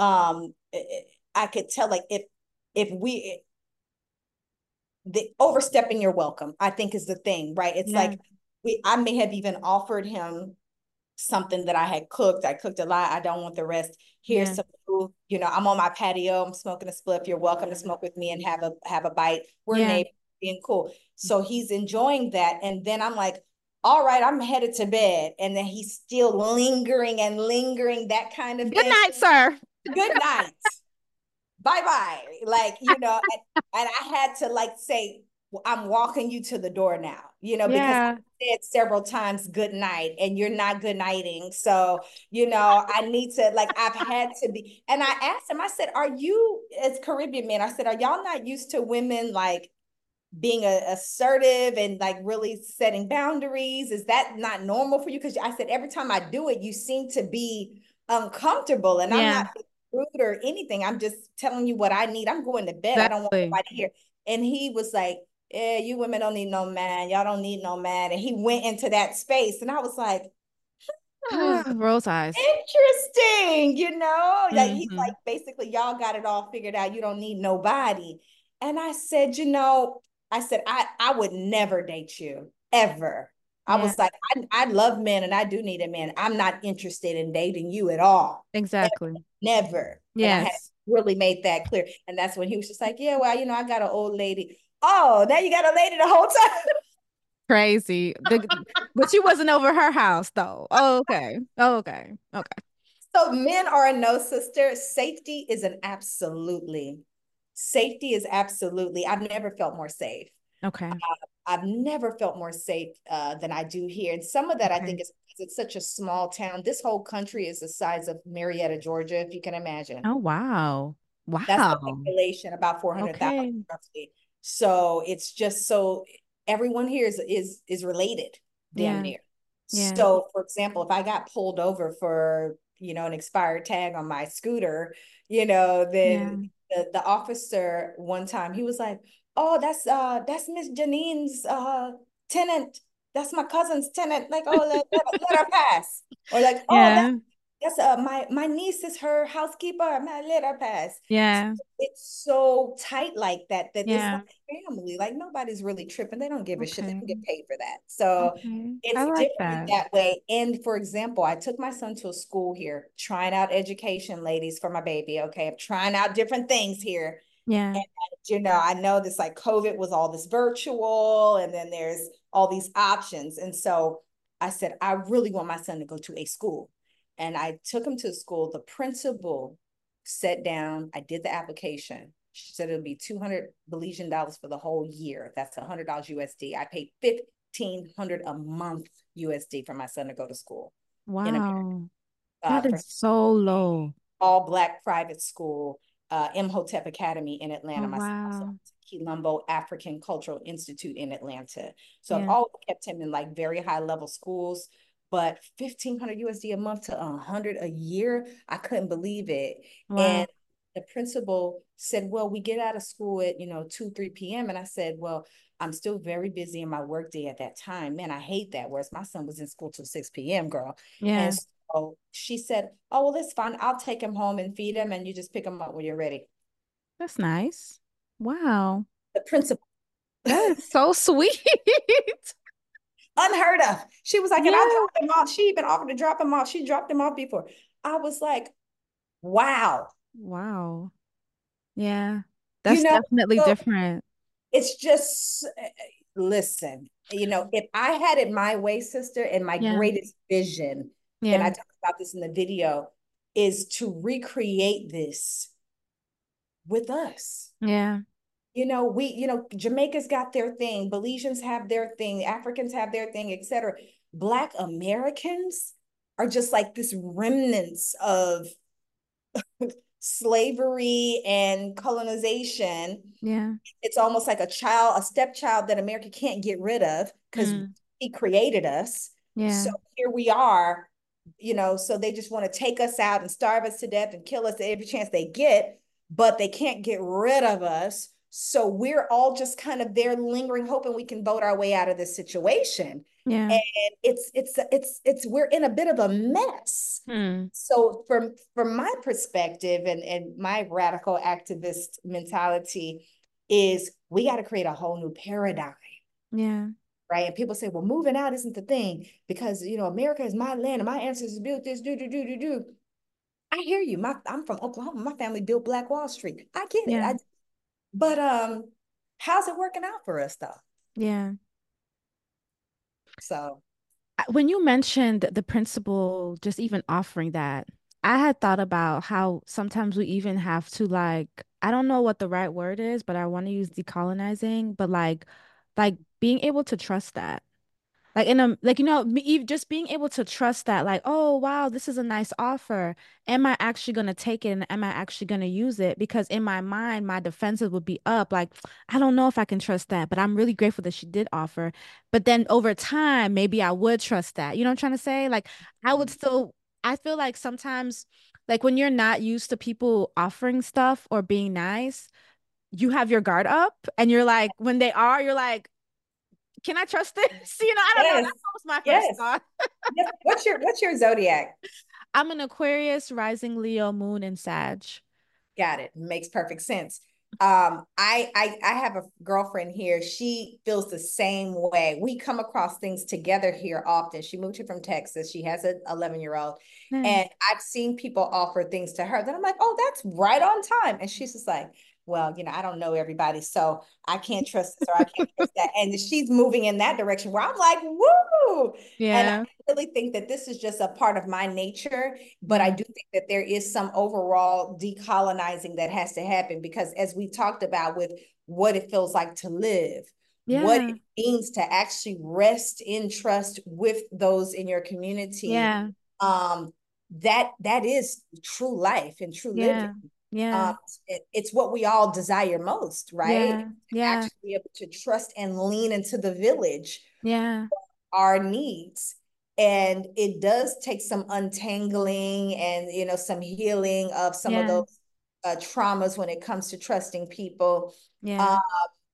I could tell, like, if we the overstepping your welcome, I think, is the thing, right? It's Yeah. like I may have even offered him something that I had cooked. I cooked a lot. I don't want the rest. Here's Yeah. some food. I'm on my patio. I'm smoking a spliff. You're welcome to smoke with me and have a bite. We're Yeah. neighbors, being cool. So he's enjoying that. And then I'm like, all right, I'm headed to bed. And then he's still lingering and lingering, that kind of Good thing. night, sir. Good night. Bye-bye. Like, and I had to, like, say, well, I'm walking you to the door now, because I Yeah. said several times good night and you're not good nighting. So, I need to, like, I've had to be. And I asked him, I said, are you, as Caribbean men, I said, are y'all not used to women, like, being assertive and, like, really setting boundaries? Is that not normal for you? Because I said, every time I do it, you seem to be uncomfortable. And I'm Yeah. not rude or anything. I'm just telling you what I need. I'm going to bed. I don't want Exactly. nobody here. And he was like, yeah, you women don't need no man. Y'all don't need no man. And he went into that space. And I was like, oh, Rose eyes. interesting, like, he's Hmm. like, basically, y'all got it all figured out. You don't need nobody. And I said, I said, I would never date you ever. I Yeah. was like, I love men and I do need a man. I'm not interested in dating you at all. Ever, Exactly. never. And I had Yes. really made that clear. And that's when he was just like, yeah, well, I got an old lady. Oh, now you got a lady the whole time. Crazy. But you wasn't over her house though. Oh, okay. Oh, okay. Okay. So men are a no, sister. Safety is absolutely, I've never felt more safe. Okay. I've never felt more safe than I do here. And some of that, I think, Okay. is because it's such a small town. This whole country is the size of Marietta, Georgia, if you can imagine. Oh, wow. That's the Wow. population, about 400,000 Okay. roughly. So it's just, so everyone here is related, damn Yeah. near. Yeah. So, for example, if I got pulled over for, an expired tag on my scooter, Yeah. then the officer one time, he was like, oh, that's Miss Janine's tenant. That's my cousin's tenant. Like, oh, let her pass. Or like, oh, Yeah. that's my niece is her housekeeper. Man, let her pass. Yeah. It's so tight like that, that it's Yeah. like family. Like, nobody's really tripping. They don't give a shit. They Okay. don't get paid for that. So Okay. I it's like different that. that way. And for example, I took my son to a school here, trying out education, ladies, for my baby. Okay. I'm trying out different things here. Yeah. And I know this, like, COVID was all this virtual, and then there's all these options. And so I said, I really want my son to go to a school. And I took him to school. The principal sat down. I did the application. She said it'll be 200 Belizean dollars for the whole year. That's $100 USD. I paid 1,500 a month USD for my son to go to school in America. Wow. That For is so low. all Black private school, Imhotep Academy in Oh, Atlanta. My son also wow. went to Quilombo African Cultural Institute in Atlanta. So I've Yeah. always kept him in, like, very high level schools. But 1,500 USD a month to 100 a year, I couldn't believe it. Wow. And the principal said, well, we get out of school at 2 3 p.m. And I said, well, I'm still very busy in my work day at that time. Man, I hate that. Whereas my son was in school till 6 p.m., girl. And Yeah. so she said, oh, well, it's fine. I'll take him home and feed him, and you just pick him up when you're ready. That's nice. Wow. The principal, That is so sweet. unheard of. She was like, and I'll Yeah. drop him off. She even offered to drop him off. She dropped him off before. I was like, wow. Wow. Yeah. You That's know, definitely so different. it's just, listen, if I had it my way, sister, and my Yeah. greatest vision, and Yeah. I talked about this in the video, is to recreate this with us. Yeah. Jamaica's got their thing, Belizeans have their thing, Africans have their thing, etc. Black Americans are just like this remnants of slavery and colonization, Yeah. it's almost like a child, a stepchild that America can't get rid of because Mm. he created us. So Yeah. here we are, so they just want to take us out and starve us to death and kill us every chance they get, but they can't get rid of us. So we're all just kind of there lingering, hoping we can vote our way out of this situation. Yeah. And it's we're in a bit of a mess. Mm. So from my perspective and my radical activist mentality is we got to create a whole new paradigm, Yeah. right? And people say, well, moving out isn't the thing because America is my land and my ancestors built this, do. I hear you. I'm from Oklahoma. My family built Black Wall Street. I get it. Yeah. But how's it working out for us though? Yeah. So When you mentioned the principle, just even offering that, I had thought about how sometimes we even have to like, I don't know what the right word is, but I want to use decolonizing, but like being able to trust that. Like in a like just being able to trust that like, oh wow, this is a nice offer. Am I actually gonna take it and am I actually gonna use it? Because in my mind, my defenses would be up. Like, I don't know if I can trust that, but I'm really grateful that she did offer. But then over time, maybe I would trust that. You know what I'm trying to say? Like I would still I feel like sometimes like when you're not used to people offering stuff or being nice, you have your guard up and you're like, when they are, you're like, can I trust this? I don't know. yes, That's almost my first yes, thought. yes. What's your zodiac? I'm an Aquarius, rising Leo, moon, and Sag. Got it. Makes perfect sense. I have a girlfriend here. She feels the same way. We come across things together here often. She moved here from Texas. She has an 11-year-old. Nice. And I've seen people offer things to her that I'm like, oh, that's right on time. And she's just like, well, I don't know everybody, so I can't trust this or I can't trust that. And she's moving in that direction where I'm like, woo. And I Yeah. really think that this is just a part of my nature, but I Yeah. do think that there is some overall decolonizing that has to happen because as we talked about with what it feels like to live, what Yeah. it means to actually rest in trust with those in your community, Yeah. um, that is true life and true living. Yeah. Um, Yeah. it's what we all desire most, right? Yeah. To Yeah. actually be able to trust and lean into the village, Yeah. our needs. And it does take some untangling and some healing of some of Yeah. those traumas when it comes to trusting people. Uh, Yeah.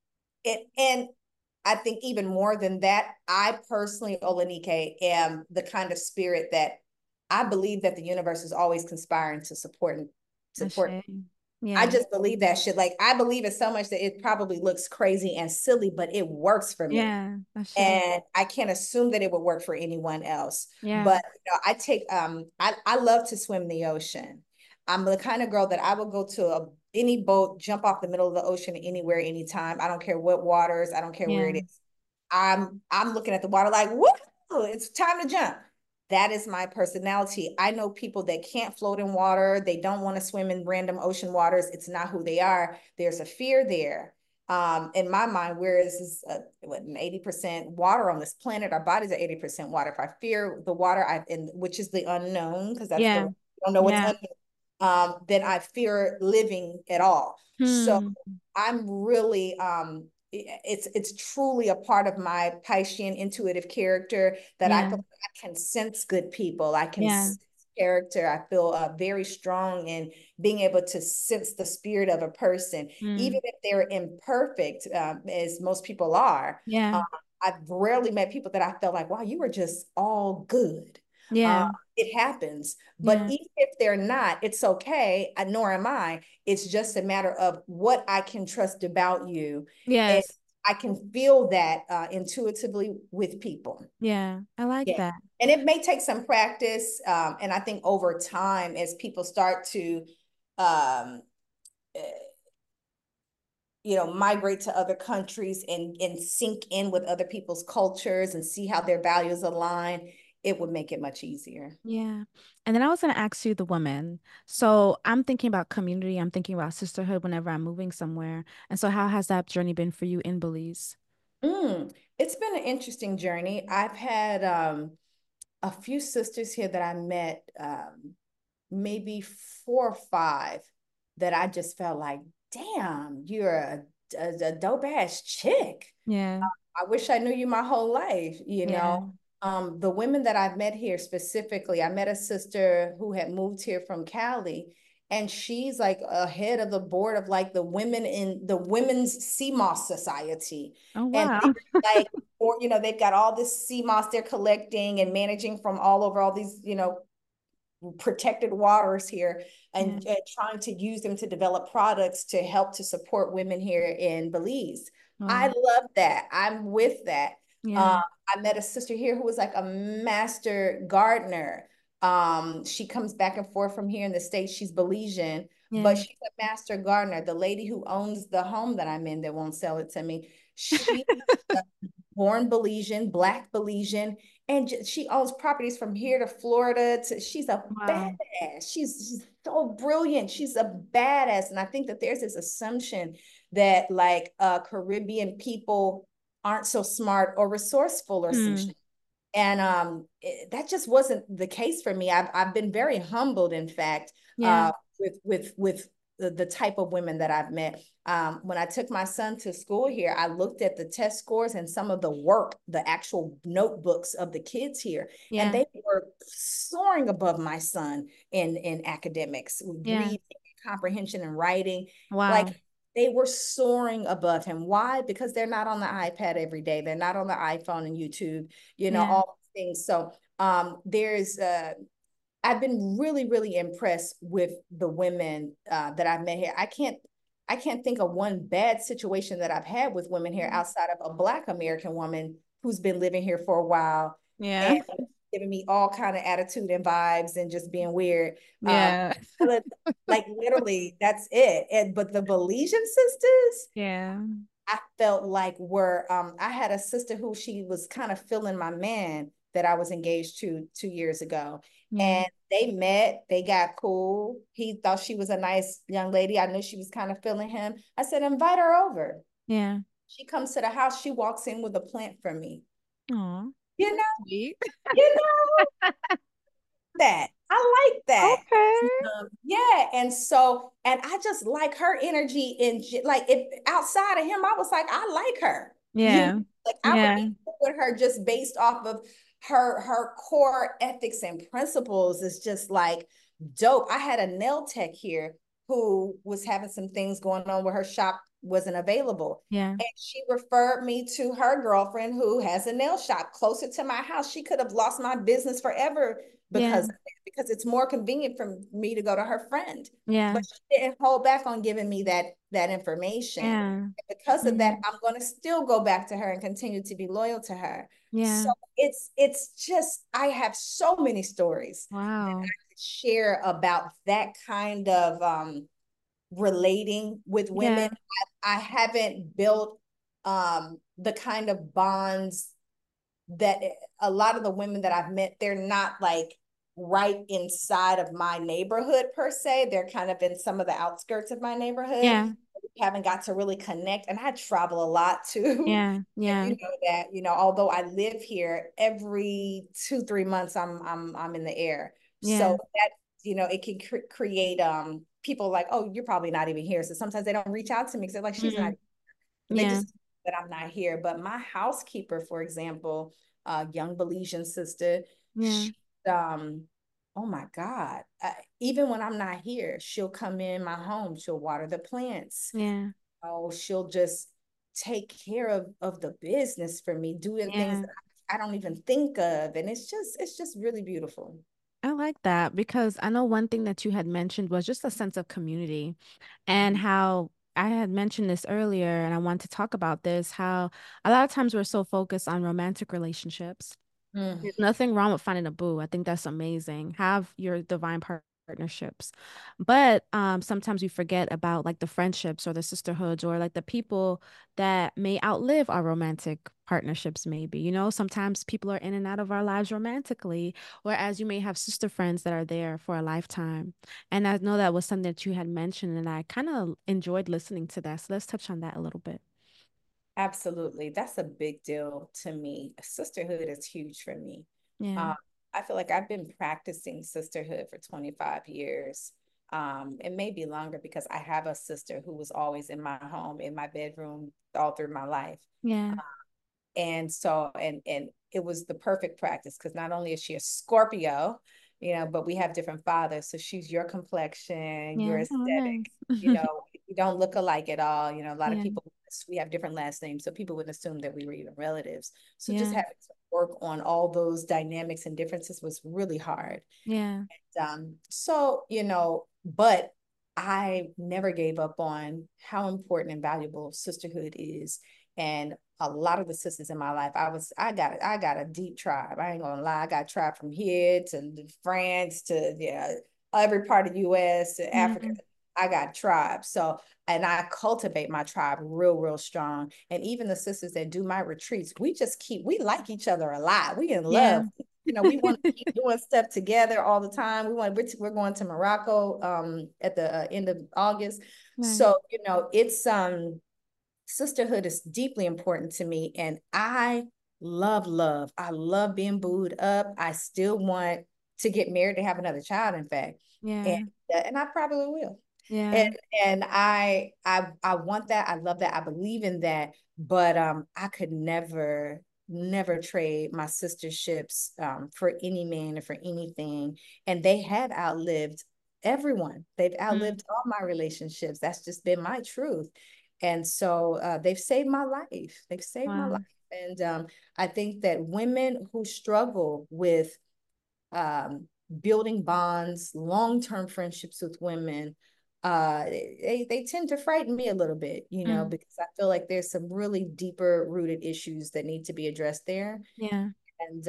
and I think even more than that, I personally, Olanike, am the kind of spirit that I believe that the universe is always conspiring to support. Ashe. I Yeah. just believe that shit. Like I believe it so much that it probably looks crazy and silly, but it works for me. Yeah. Ashe. And I can't assume that it would work for anyone else. Yeah. But I take I love to swim the ocean. I'm the kind of girl that I will go to any boat, jump off the middle of the ocean anywhere, anytime. I don't care what waters, I don't care where it Yeah. is. I'm looking at the water like, whoa, it's time to jump. That is my personality. I know people that can't float in water. They don't want to swim in random ocean waters. It's not who they are. There's a fear there. In my mind, whereas is what 80% water on this planet, our bodies are 80% water. If I fear the water, which is the unknown, because that's the Yeah. I don't know what's Yeah. unknown, then I fear living at all. So Hmm. I'm really it's truly a part of my Piscean intuitive character that I Yeah. feel like I can sense good people. I can Yeah. sense character. I feel very strong in being able to sense the spirit of a person, Hmm. even if they're imperfect, as most people are. Yeah. Um, I've rarely met people that I felt like, wow, you were just all good. Uh, Yeah. it happens. But Yeah. even if they're not, it's okay, nor am I. It's just a matter of what I can trust about you. And Yes. I can feel that intuitively with people. Yeah. I like Yeah. that. And it may take some practice. And I think over time, as people start to, um, eh, migrate to other countries and sink in with other people's cultures and see how their values align, it would make it much easier. Yeah. And then I was going to ask you the woman. So I'm thinking about community. I'm thinking about sisterhood whenever I'm moving somewhere. And so how has that journey been for you in Belize? It's been an interesting journey. I've had a few sisters here that I met, maybe four or five. that I just felt like, damn, you're a dope ass chick. Yeah. I wish I knew you my whole life, you know. Yeah. The women that I've met here specifically, I met a sister who had moved here from Cali, and she's like a head of the board of like the women in the Women's Sea Moss Society. Oh, And wow. they're like, or, you know, they've got all this sea moss they're collecting and managing from all over all these, you know, protected waters here, Yeah. and trying to use them to develop products to help to support women here in Belize. I Wow. love that. I'm with that. Yeah. I met a sister here who was like a master gardener. She comes back and forth from here in the States. She's Belizean, but Yeah. she's a master gardener. The lady who owns the home that I'm in that won't sell it to me, she born Belizean, Black Belizean, and she owns properties from here to Florida. She's a Wow. badass. She's so brilliant. She's a badass, and I think that there's this assumption that like Caribbean people aren't so smart or resourceful or some Hmm. shit. And that just wasn't the case for me. I've been very humbled, in fact, Yeah. with the type of women that I've met. When I took my son to school here, I looked at the test scores and some of the work, the actual notebooks of the kids here, and Yeah. they were soaring above my son in academics, Yeah. reading, comprehension, and writing. Like, Wow. they were soaring above him. Why? Because they're not on the iPad every day. They're not on the iPhone and YouTube, you know, Yeah. all things. So there's I've been really, really impressed with the women that I've met here. I can't think of one bad situation that I've had with women here outside of a Black American woman who's been living here for a while Yeah. and giving me all kind of attitude and vibes and just being weird. Um, Yeah. like literally, that's it. But the Belizean sisters, Yeah. I felt like were I had a sister who she was kind of feeling my man that I was engaged to 2 years ago. Yeah. And they met, they got cool. He thought she was a nice young lady. I knew she was kind of feeling him. I said, invite her over. Yeah. She comes to the house, she walks in with a plant for me. Aw. You know, Sweet. you know that. I like that. Okay. Yeah, and so, and I just like her energy in like if outside of him, I was like, I like her. You know, Yeah. like I would Yeah. be cool with her just based off of her core ethics and principles is just like dope. I had a nail tech here who was having some things going on where her shop wasn't available. Yeah. And she referred me to her girlfriend who has a nail shop closer to my house. She could have lost my business forever Yeah. because it's more convenient for me to go to her friend. Yeah. But she didn't hold back on giving me that information. Yeah. And because of that, Yeah. I'm going to still go back to her and continue to be loyal to her. So Yeah. it's just I have so many stories that Wow. I could share about that kind of relating with women. Yeah. I haven't built the kind of bonds that a lot of the women that I've met, they're not like right inside of my neighborhood per se. They're kind of in some of the outskirts of my neighborhood. Yeah. We haven't got to really connect. And I travel a lot too. Yeah. Yeah. You know that, you know, although I live here every 2, 3 months, I'm in the air. Yeah. So that, you know, it can create people like, oh, you're probably not even here. So sometimes they don't reach out to me because they're like, she's not, Mm. they Yeah. just that I'm not here. But my housekeeper, for example, young Belizean sister, Yeah. she, oh my God, even when I'm not here, she'll come in my home. She'll water the plants. Yeah. Oh, she'll just take care of the business for me, doing things Yeah. that I don't even think of, and it's just really beautiful. I like that because I know one thing that you had mentioned was just a sense of community and Mhm. how I had mentioned this earlier and I want to talk about this, how a lot of times we're so focused on romantic relationships. Mm. There's nothing wrong with finding a boo. I think that's amazing. Have your divine partnerships. But sometimes we forget about like the friendships or the sisterhoods or like the people that may outlive our romantic partnerships, maybe. You know, sometimes people are in and out of our lives romantically, whereas you may have sister friends that are there for a lifetime. And I know that was something that you had mentioned, and I kind of enjoyed listening to that. So let's touch on that a little bit. Absolutely. That's a big deal to me. Sisterhood is huge for me. Yeah. Um, I feel like I've been practicing sisterhood for 25 years. It may be longer because I have a sister who was always in my home, in my bedroom, all through my life. Yeah. And so, and it was the perfect practice because not only is she a Scorpio, but we have different fathers. So she's your complexion, your Yeah. Oh, aesthetic, nice. we don't look alike at all. A lot of Yeah. people, we have different last names. So people wouldn't assume that we were even relatives. So just Yeah. having to work on all those dynamics and differences was really hard. Yeah. So, but I never gave up on how important and valuable sisterhood is. And a lot of the sisters in my life, I got a deep tribe. I ain't gonna lie. I got tribe from here to France to, every part of the US to Africa. Yeah. I got tribes. So, and I cultivate my tribe real, real strong. And even the sisters that do my retreats, we like each other a lot. We in love. Yeah. We want to keep doing stuff together all the time. We're going to Morocco at the end of August. Nice. So, it's sisterhood is deeply important to me, and I love love. I love being booed up. I still want to get married to have another child, in fact. And Yeah. and I probably will. And Yeah. and I want that. I love that. I believe in that. But I could never trade my sisterships for any man or for anything. And they have outlived everyone. They've Mm. outlived all my relationships. That's just been my truth. And so they've saved my life. They've saved my life. Wow. And I think that women who struggle with um, building bonds, long-term friendships with women, they tend to frighten me a little bit, Mm. because I feel like there's some really deeper rooted issues that need to be addressed there. Yeah. And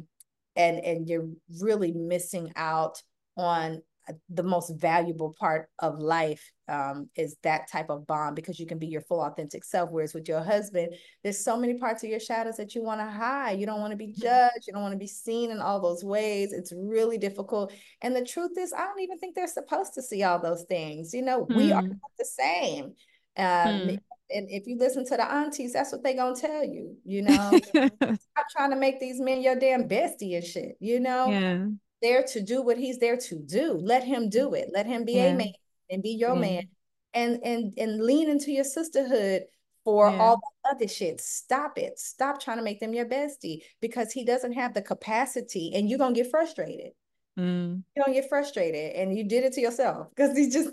you're really missing out on the most valuable part of life, is that type of bond, because you can be your full authentic self. Whereas with your husband, there's so many parts of your shadows that you want to hide. You don't want to be judged. You don't want to be seen in all those ways. It's really difficult. And the truth is, I don't even think they're supposed to see all those things. We are Mm. not the same. Um, Mm. and if you listen to the aunties, that's what they're gonna tell you. Stop trying to make these men your damn bestie and shit. Yeah. There to do what he's there to do. Let him do it. Let him be a Yeah. man and be your Yeah. man. And lean into your sisterhood for Yeah. all the other shit. Stop it. Stop trying to make them your bestie, because he doesn't have the capacity, and you're gonna get frustrated. Mm. You're gonna get frustrated, and you did it to yourself, because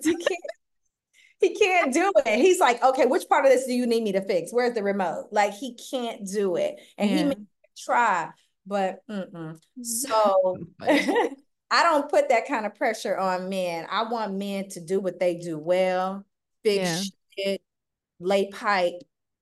he can't do it. He's like, okay, which part of this do you need me to fix? Where's the remote? Like, he can't do it. And he may Yeah. try, but so Funny. I don't put that kind of pressure on men. I want men to do what they do well, Yeah. fix shit, lay pipe,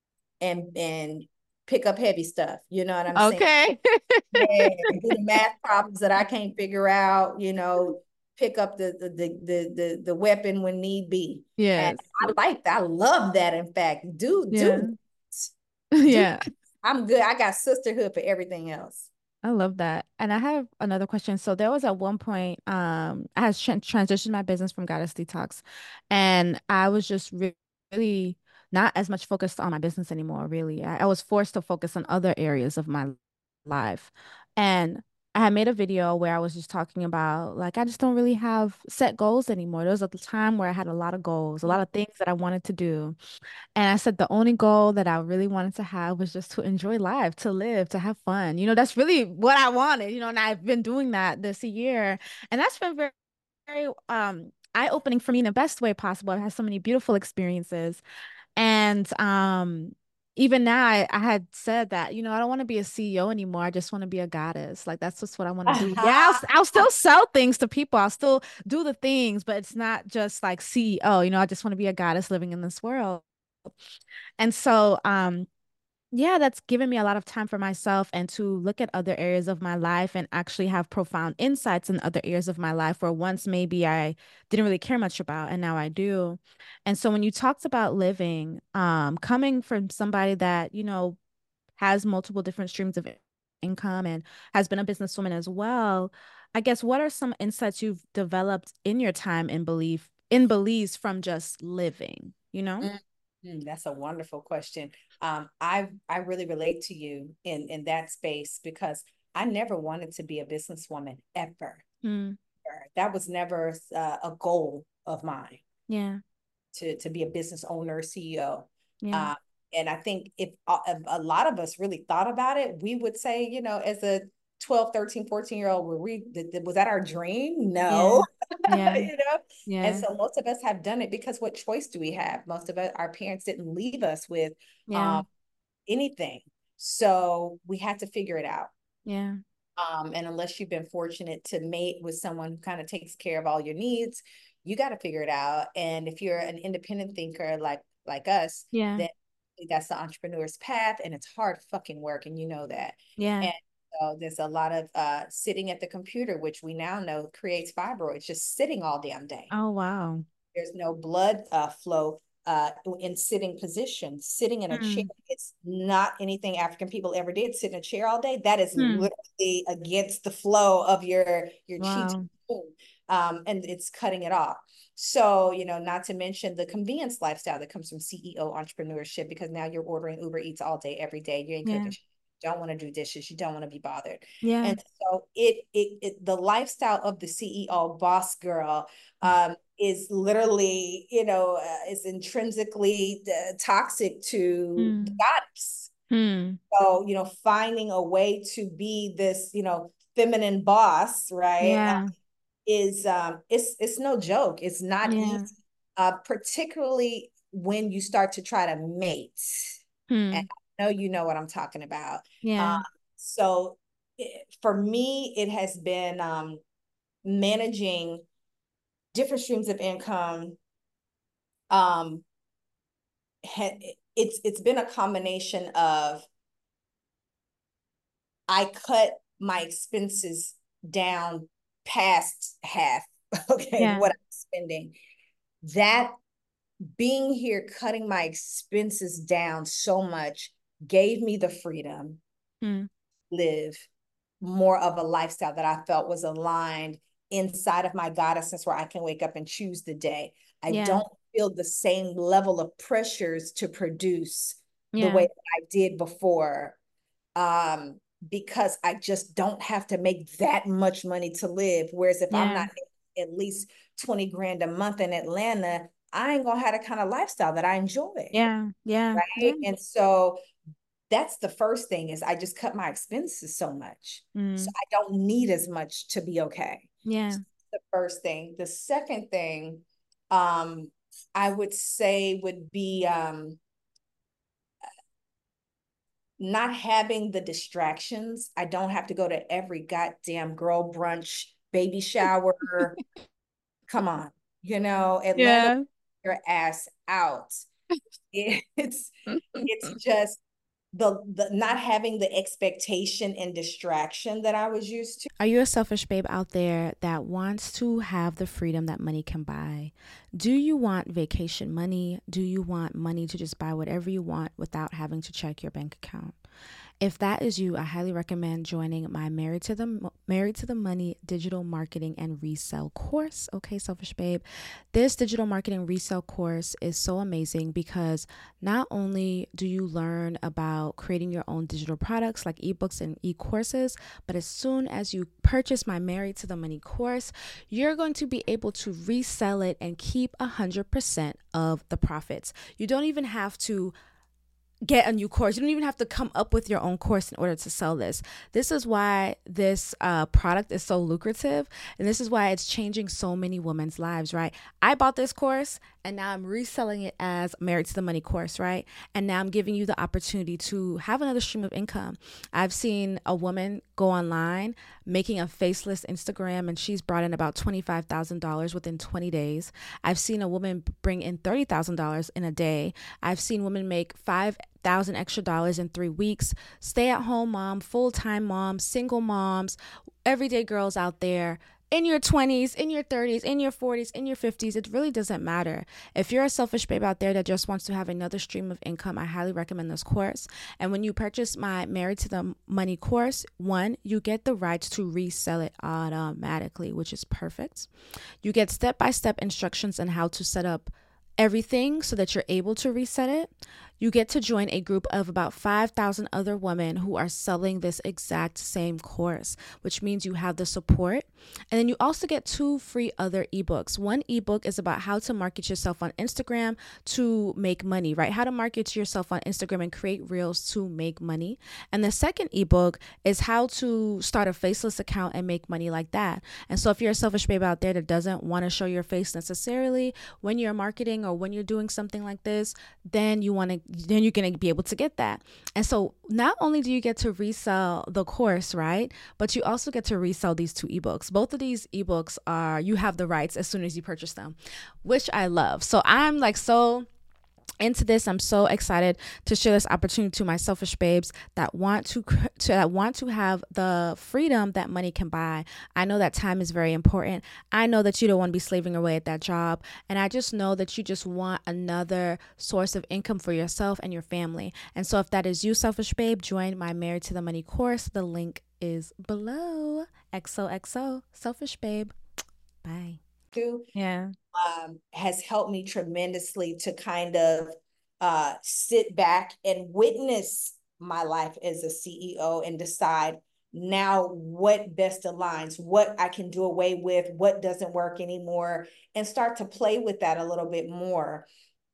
and pick up heavy stuff. You know what I'm saying? Okay. Yeah, do the math problems that I can't figure out, pick up the weapon when need be. And Yes. I like that. I love that. In fact, Yeah. do Yeah. I'm good. I got sisterhood for everything else. I love that. And I have another question. So there was at one point, I had transitioned my business from Goddess Detox, and I was just really not as much focused on my business anymore, really. I was forced to focus on other areas of my life. And I had made a video where I was just talking about, like, I just don't really have set goals anymore. There was a time where I had a lot of goals, a lot of things that I wanted to do. And I said the only goal that I really wanted to have was just to enjoy life, to live, to have fun. That's really what I wanted, and I've been doing that this year. And that's been very, very eye-opening for me in the best way possible. I've had so many beautiful experiences. And even now I had said that, I don't want to be a CEO anymore. I just want to be a goddess. Like that's just what I want to do. Yeah, I'll still sell things to people. I'll still do the things, but it's not just like CEO, I just want to be a goddess living in this world. And so, yeah, that's given me a lot of time for myself and to look at other areas of my life and actually have profound insights in other areas of my life where once maybe I didn't really care much about and now I do. And so when you talked about living, coming from somebody that, has multiple different streams of income and has been a businesswoman as well, I guess what are some insights you've developed in your time in Belize from just living, you know? That's a wonderful question. I really relate to you in that space, because I never wanted to be a businesswoman ever. Mm, That was never a goal of mine Yeah. to be a business owner, CEO. Yeah. Um, and I think if a lot of us really thought about it, we would say, as a 12, 13, 14 year old, was that our dream? Yeah. No, Yeah. you know? And Yeah. so most of us have done it because what choice do we have? Most of us, our parents didn't leave us with Yeah. anything. So we had to figure it out. Yeah. And unless you've been fortunate to mate with someone who kind of takes care of all your needs, you got to figure it out. And if you're an independent thinker like us, Yeah. then that's the entrepreneur's path, and it's hard fucking work, and you know that. Yeah. And so there's a lot of sitting at the computer, which we now know creates fibroids, just sitting all damn day. Oh, wow. There's no blood flow in sitting position. Sitting in a chair, Hmm. it's not anything African people ever did. Sit in a chair all day. That is Hmm. literally against the flow of your chi. Wow. And it's cutting it off. So, not to mention the convenience lifestyle that comes from CEO entrepreneurship, because now you're ordering Uber Eats all day, every day. You ain't Yeah. cooking. You don't want to do dishes. You don't want to be bothered. Yeah. And so the lifestyle of the CEO boss girl is literally, is intrinsically toxic to the Hmm. goddess. Hmm. So, finding a way to be this, feminine boss, right? Yeah. It's no joke. It's not Yeah. easy, particularly when you start to try to mate. And Hmm. I know you know what I'm talking about. Uh, Yeah. so for me, it has been managing different streams of income. Um, it's been a combination of I cut my expenses down past half, okay, of Yeah. what I'm spending. That being here, cutting my expenses down so much gave me the freedom Hmm. to live more of a lifestyle that I felt was aligned inside of my goddessness, where I can wake up and choose the day. I Yeah. don't feel the same level of pressures to produce the way Yeah. that I did before, um, because I just don't have to make that much money to live. Whereas if I'm Yeah. not making at least 20 grand a month in Atlanta, I ain't gonna have the kind of lifestyle that I enjoy. Yeah. Yeah. Yeah. Right. And so that's the first thing, is I just cut my expenses so much. So Hmm. I don't need as much to be okay. Yeah. So the first thing. The second thing, um, I would say would be not having the distractions. I don't have to go to every goddamn girl brunch, baby shower. Come on, Atlanta, Yeah. your ass out. It's it's just the not having the expectation and distraction that I was used to. Are you a selfish babe out there that wants to have the freedom that money can buy? Do you want vacation money? Do you want money to just buy whatever you want without having to check your bank account? If that is you, I highly recommend joining my Married to the Money digital marketing and resale course. Okay, selfish babe. This digital marketing resale course is so amazing because not only do you learn about creating your own digital products like ebooks and e-courses, but as soon as you purchase my Married to the Money course, you're going to be able to resell it and keep 100% of the profits. You don't even have to get a new course. You don't even have to come up with your own course in order to sell this. This is why this product is so lucrative, and this is why it's changing so many women's lives, right? I bought this course and now I'm reselling it as Married to the Money course, right? And now I'm giving you the opportunity to have another stream of income. I've seen a woman go online making a faceless Instagram, and she's brought in about $25,000 within 20 days. I've seen a woman bring in $30,000 in a day. I've seen women make $5,000 extra dollars in 3 weeks. Stay at home mom, full time mom, single moms, everyday girls out there in your 20s, in your 30s, in your 40s, in your 50s. It really doesn't matter. If you're a selfish babe out there that just wants to have another stream of income, I highly recommend this course. And when you purchase my Married to the Money course, one, you get the rights to resell it automatically, which is perfect. You get step-by-step instructions on how to set up everything so that you're able to reset it. you get to join a group of about 5,000 other women who are selling this exact same course, which means you have the support. And then you also get 2 free other ebooks. One ebook is about how to market yourself on Instagram to make money, right? How to market yourself on Instagram and create reels to make money. And the second ebook is how to start a faceless account and make money like that. And so if you're a selfish babe out there that doesn't want to show your face necessarily when you're marketing or when you're doing something like this, then you're going to be able to get that. And so not only do you get to resell the course, right? But you also get to resell these 2 ebooks. Both of these ebooks are, you have the rights as soon as you purchase them, which I love. So I'm like so into this. I'm so excited to share this opportunity to my selfish babes that want to have the freedom that money can buy. I know that time is very important. I know that you don't want to be slaving away at that job, and I just know that you just want another source of income for yourself and your family. And so if that is you, selfish babe, join my Married to the Money course. The link is below. XOXO, selfish babe. Bye. Yeah. Has helped me tremendously to kind of sit back and witness my life as a CEO and decide now what best aligns, what I can do away with, what doesn't work anymore, and start to play with that a little bit more.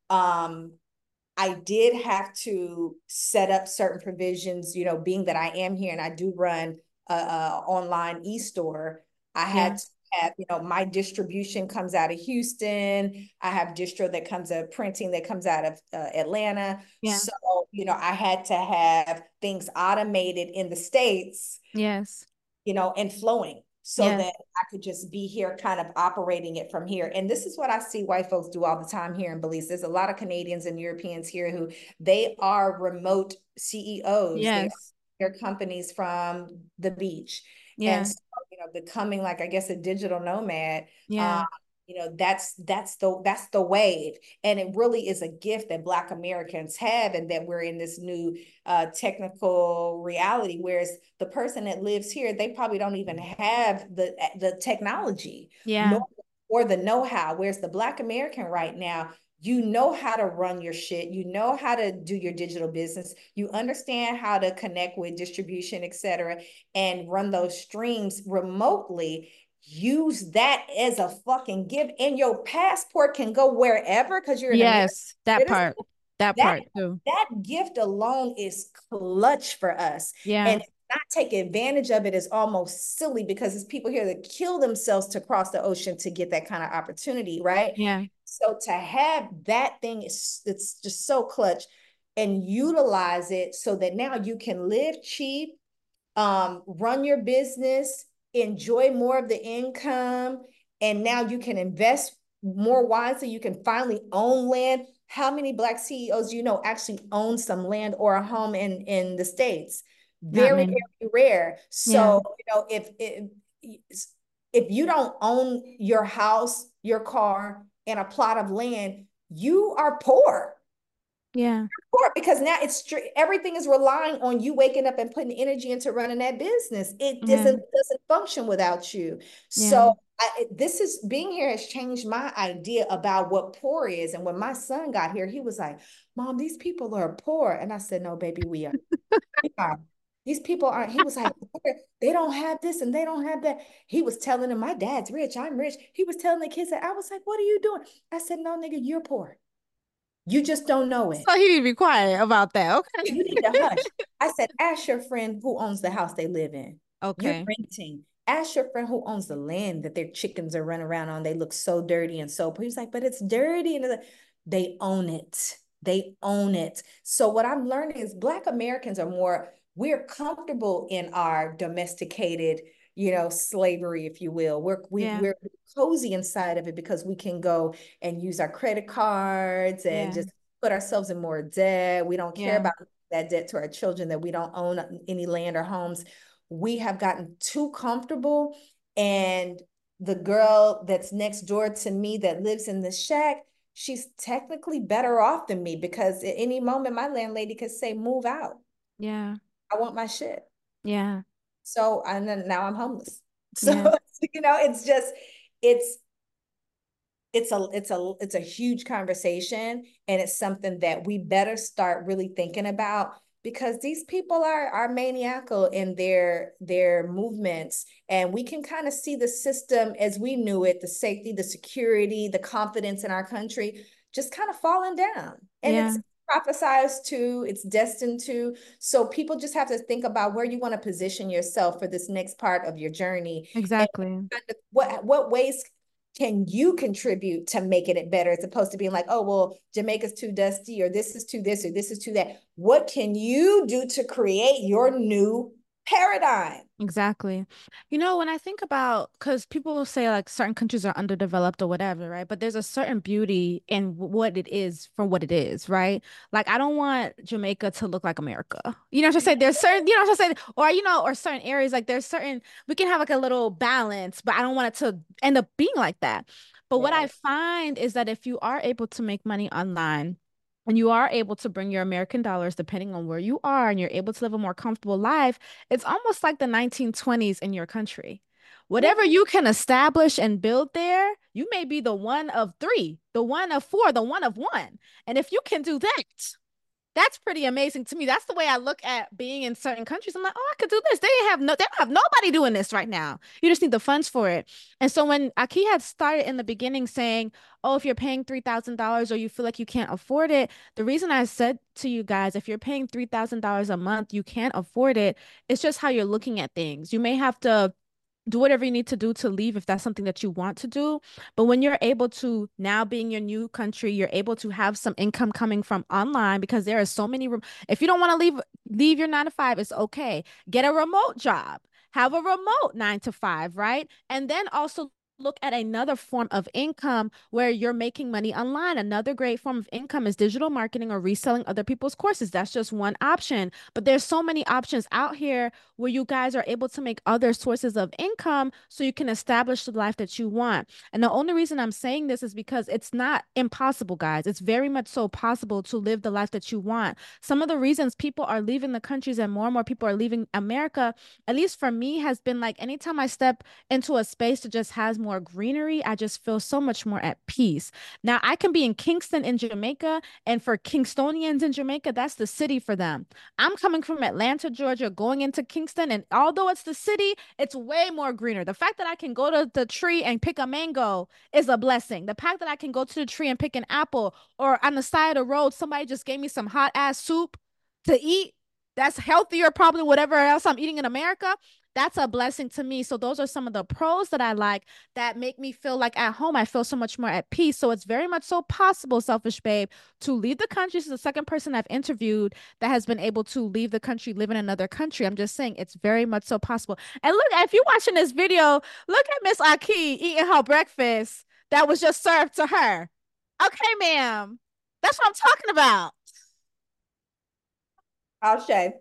I did have to set up certain provisions, you know, being that I am here and I do run a online e-store. I had to have, you know, my distribution comes out of Houston. I have distro that comes out of printing that comes out of Atlanta. Yeah. So, you know, I had to have things automated in the States. Yes. You know, and flowing so that I could just be here kind of operating it from here. And this is what I see white folks do all the time here in Belize. There's a lot of Canadians and Europeans here who they are remote CEOs. They are their companies from the beach. And so, you know, becoming like, I guess, a digital nomad. You know, that's the wave. And it really is a gift that Black Americans have, and that we're in this new technical reality. Whereas the person that lives here, they probably don't even have the technology or the know-how. Whereas the Black American right now, you know how to run your shit. You know how to do your digital business. You understand how to connect with distribution, et cetera, and run those streams remotely. Use that as a fucking gift, and your passport can go wherever because you're an American citizen. That part too. That gift alone is clutch for us. And not take advantage of it is almost silly, because it's people here that kill themselves to cross the ocean to get that kind of opportunity, right? So to have that thing, it's just so clutch, and utilize it so that now you can live cheap, run your business, enjoy more of the income, and now you can invest more wisely. You can finally own land. How many Black CEOs do you know actually own some land or a home in the States? Very, very rare. So, you know, if you don't own your house, your car, and a plot of land, you are poor. Poor, because now everything is relying on you waking up and putting energy into running that business. It doesn't function without you. So being here has changed my idea about what poor is. And when my son got here, he was like, "Mom, these people are poor." And I said, "No, baby, we are. We are. These people aren't." He was like, "They don't have this and they don't have that." He was telling them, "My dad's rich, I'm rich." He was telling the kids that. I was like, "What are you doing?" I said, "No, nigga, you're poor. You just don't know it." So he need to be quiet about that. Okay. You need to hush. I said, ask your friend who owns the house they live in. You're renting. Ask your friend who owns the land that their chickens are running around on. They look so dirty and so. He was like, "But it's dirty." And they own it. They own it. So what I'm learning is Black Americans are we're comfortable in our domesticated, you know, slavery, if you will. We're cozy inside of it because we can go and use our credit cards and just put ourselves in more debt. We don't care about that debt to our children, that we don't own any land or homes. We have gotten too comfortable. And the girl that's next door to me that lives in the shack, she's technically better off than me, because at any moment my landlady could say, "Move out. I want my shit." So, and then now I'm homeless. So, you know, it's it's a huge conversation, and it's something that we better start really thinking about, because these people are maniacal in their movements, and we can kind of see the system as we knew it, the safety, the security, the confidence in our country just kind of falling down. And Yeah, it's prophesized to, it's destined to. So people just have to think about where you want to position yourself for this next part of your journey, and exactly. what ways can you contribute to making it better, as opposed to being like, oh, well, Jamaica's too dusty, or this is too this, or this is too that. What can you do to create your new paradigm? Exactly. You know, when I think about, because people will say like certain countries are underdeveloped or whatever, right? But there's a certain beauty in what it is for what it is, right? Like, I don't want Jamaica to look like America. You know what I'm saying? There's certain, you know what I'm saying? Or, you know, or certain areas, like there's certain, we can have like a little balance, but I don't want it to end up being like that. But what I Right. find is that if you are able to make money online, and you are able to bring your American dollars, depending on where you are, and you're able to live a more comfortable life, it's almost like the 1920s in your country. Yeah. Whatever you can establish and build there, you may be the one of three, the one of four, the one of one. And if you can do that, that's pretty amazing to me. That's the way I look at being in certain countries. I'm like, oh, I could do this. They don't have nobody doing this right now. You just need the funds for it. And so when Aki had started in the beginning saying, oh, if you're paying $3,000 or you feel like you can't afford it, the reason I said to you guys, if you're paying $3,000 a month, you can't afford it. It's just how you're looking at things. You may have to do whatever you need to do to leave if that's something that you want to do. But when you're able to now being your new country, you're able to have some income coming from online, because there are so many. If you don't want to leave your 9 to 5, it's okay. Get a remote job. Have a remote 9 to 5, right? And then also look at another form of income where you're making money online. Another great form of income is digital marketing or reselling other people's courses. That's just one option. But there's so many options out here where you guys are able to make other sources of income so you can establish the life that you want. And the only reason I'm saying this is because it's not impossible, guys. It's very much so possible to live the life that you want. Some of the reasons people are leaving the countries and more people are leaving America, at least for me, has been like anytime I step into a space that just has more greenery, I just feel so much more at peace. Now, I can be in Kingston in Jamaica, and for Kingstonians in Jamaica, that's the city for them. I'm coming from Atlanta, Georgia, going into Kingston, and although it's the city, it's way more greener. The fact that I can go to the tree and pick a mango is a blessing. The fact that I can go to the tree and pick an apple, or on the side of the road, somebody just gave me some hot ass soup to eat. That's healthier, probably whatever else I'm eating in America. That's a blessing to me. So those are some of the pros that I like that make me feel like at home. I feel so much more at peace. So it's very much so possible, Selfish Babe, to leave the country. This is the second person I've interviewed that has been able to leave the country, live in another country. I'm just saying it's very much so possible. And look, if you're watching this video, look at Miss Aki eating her breakfast that was just served to her. Okay, ma'am. That's what I'm talking about. I'll say,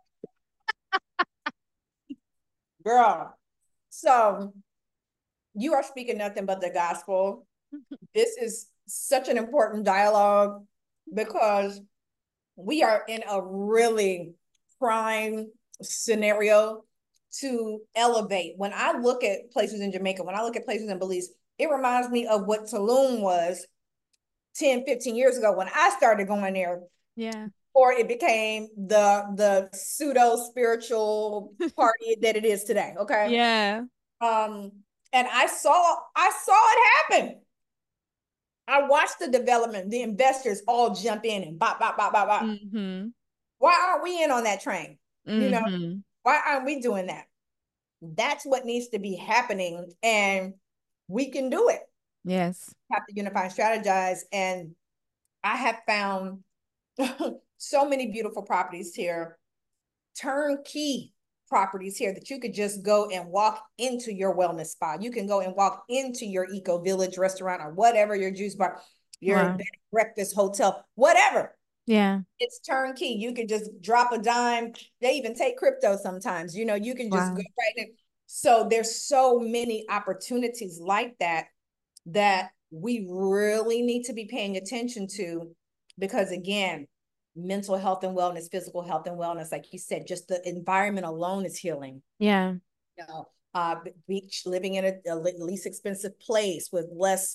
girl. So you are speaking nothing but the gospel. This is such an important dialogue, because we are in a really prime scenario to elevate. When I look at places in Jamaica, when I look at places in Belize, it reminds me of what Tulum was 10, 15 years ago when I started going there, Yeah. or it became the pseudo spiritual party that it is today. Okay. Yeah. Um, and I saw it happen. I watched the development, the investors all jump in and bop, bop, bop, bop, bop. Mm-hmm. Why aren't we in on that train? You know, Mm-hmm. why aren't we doing that? That's what needs to be happening. And we can do it. Yes. Have to unify and strategize. And I have found so many beautiful properties here, turnkey properties here, that you could just go and walk into your wellness spa. You can go and walk into your eco village restaurant, or whatever, your juice bar, your Wow. bed and breakfast hotel, whatever. Yeah. It's turnkey. You can just drop a dime. They even take crypto sometimes. You can just go Wow. right in. So there's so many opportunities like that that we really need to be paying attention to, because again, mental health and wellness, physical health and wellness, like you said, just the environment alone is healing. Yeah. You know, beach, living in a least expensive place with less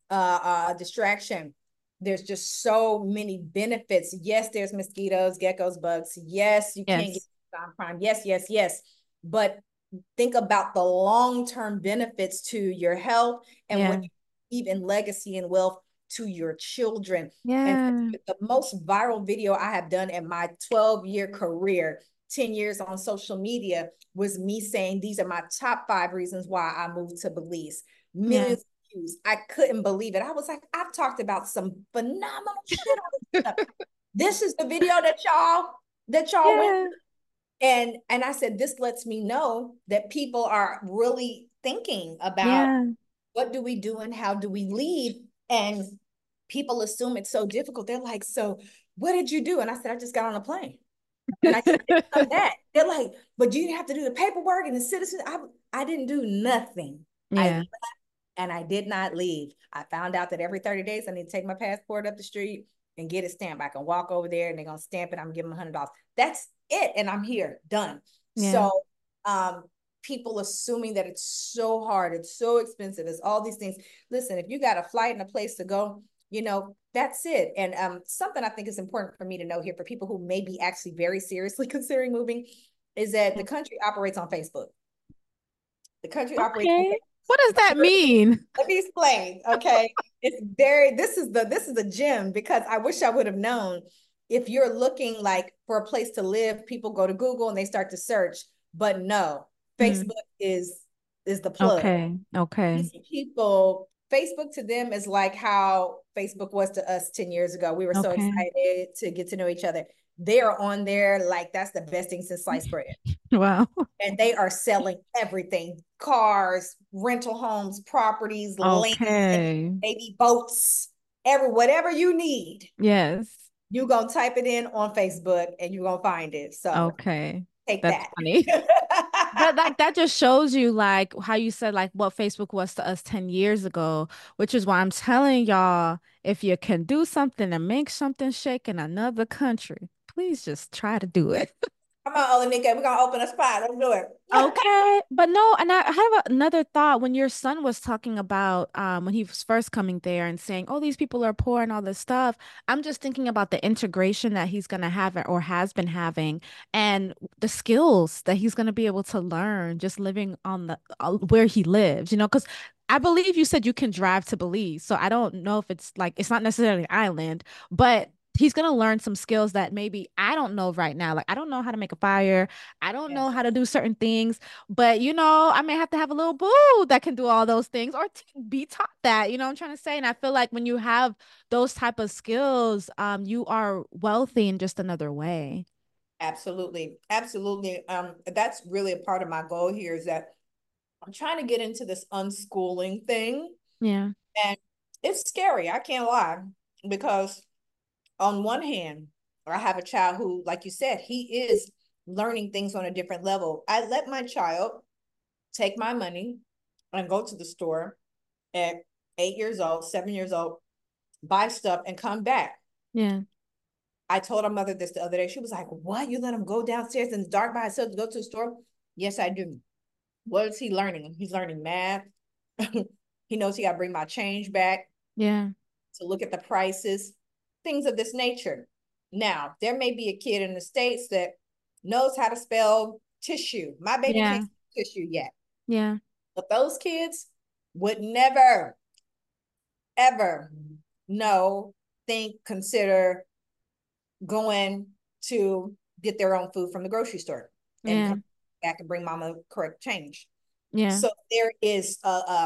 distraction. There's just so many benefits. Yes, there's mosquitoes, geckos, bugs. Yes, you can't get Yes. on prime. Yes, yes, yes. But think about the long-term benefits to your health and what Yeah. you leave in legacy and wealth to your children. And Yeah. the most viral video I have done in my 12-year career, 10 years on social media, was me saying these are my top 5 reasons why I moved to Belize. Yeah. Millions of views. I couldn't believe it. I was like, I've talked about some phenomenal shit on this stuff. This is the video that y'all went, Yeah. and I said, this lets me know that people are really thinking about Yeah. what do we do and how do we lead. And people assume it's so difficult. They're like, so what did you do? And I said, I just got on a plane. And I just done that. They're like, but you have to do the paperwork and the citizen. I didn't do nothing. I Yeah. and I did not leave. I found out that every 30 days I need to take my passport up the street and get it stamped. I can walk over there and they're gonna stamp it. I'm giving them $100. That's it. And I'm here, done. Yeah. So um people assuming that it's so hard, it's so expensive, it's all these things. Listen, if you got a flight and a place to go, that's it. And something I think is important for me to know here for people who may be actually very seriously considering moving is that the country operates on Facebook. The country operates on Okay. What does that Facebook. mean? Let me explain. Okay. It's very, this is a gem because I wish I would have known. If you're looking like for a place to live, people go to Google and they start to search. But no, Mm. Facebook is the plug. Okay. Okay. These people, Facebook to them is like how Facebook was to us 10 years ago. We were so Okay. excited to get to know each other. They are on there like that's the best thing since sliced bread. Wow. And they are selling everything: cars, rental homes, properties, land, Okay. maybe boats, whatever you need. Yes. You're going to type it in on Facebook and you're going to find it. So Okay. take That's that. funny. But like that just shows you like how you said like what Facebook was to us 10 years ago, which is why I'm telling y'all if you can do something and make something shake in another country, please just try to do it. Come on, Olanika. We're going to open a spot. Let's do it. Okay, but no, and I have another thought when your son was talking about when he was first coming there and saying, "Oh, these people are poor and all this stuff." I'm just thinking about the integration that he's gonna have or has been having, and the skills that he's gonna be able to learn just living on the where he lives. Because I believe you said you can drive to Belize, so I don't know if it's like it's not necessarily an island, but he's gonna learn some skills that maybe I don't know right now. Like I don't know how to make a fire. I don't know Yes, how to do certain things, but I may have to have a little boo that can do all those things or be taught that, I'm trying to say. And I feel like when you have those type of skills, you are wealthy in just another way. absolutely. Absolutely. That's really a part of my goal here is that I'm trying to get into this unschooling thing. Yeah. And it's scary. I can't lie because on one hand, I have a child who, like you said, he is learning things on a different level. I let my child take my money and go to the store at 8 years old, 7 years old, buy stuff and come back. Yeah. I told our mother this the other day. She was like, what? You let him go downstairs in the dark by himself to go to the store? Yes, I do. What is he learning? He's learning math. He knows he got to bring my change back Yeah. to look at the prices, things of this nature. Now, there may be a kid in the States that knows how to spell tissue. My baby can't Yeah. spell tissue yet. Yeah. But those kids would never, ever know, think, consider going to get their own food from the grocery store and Yeah. come back and bring mama correct change. Yeah. So there is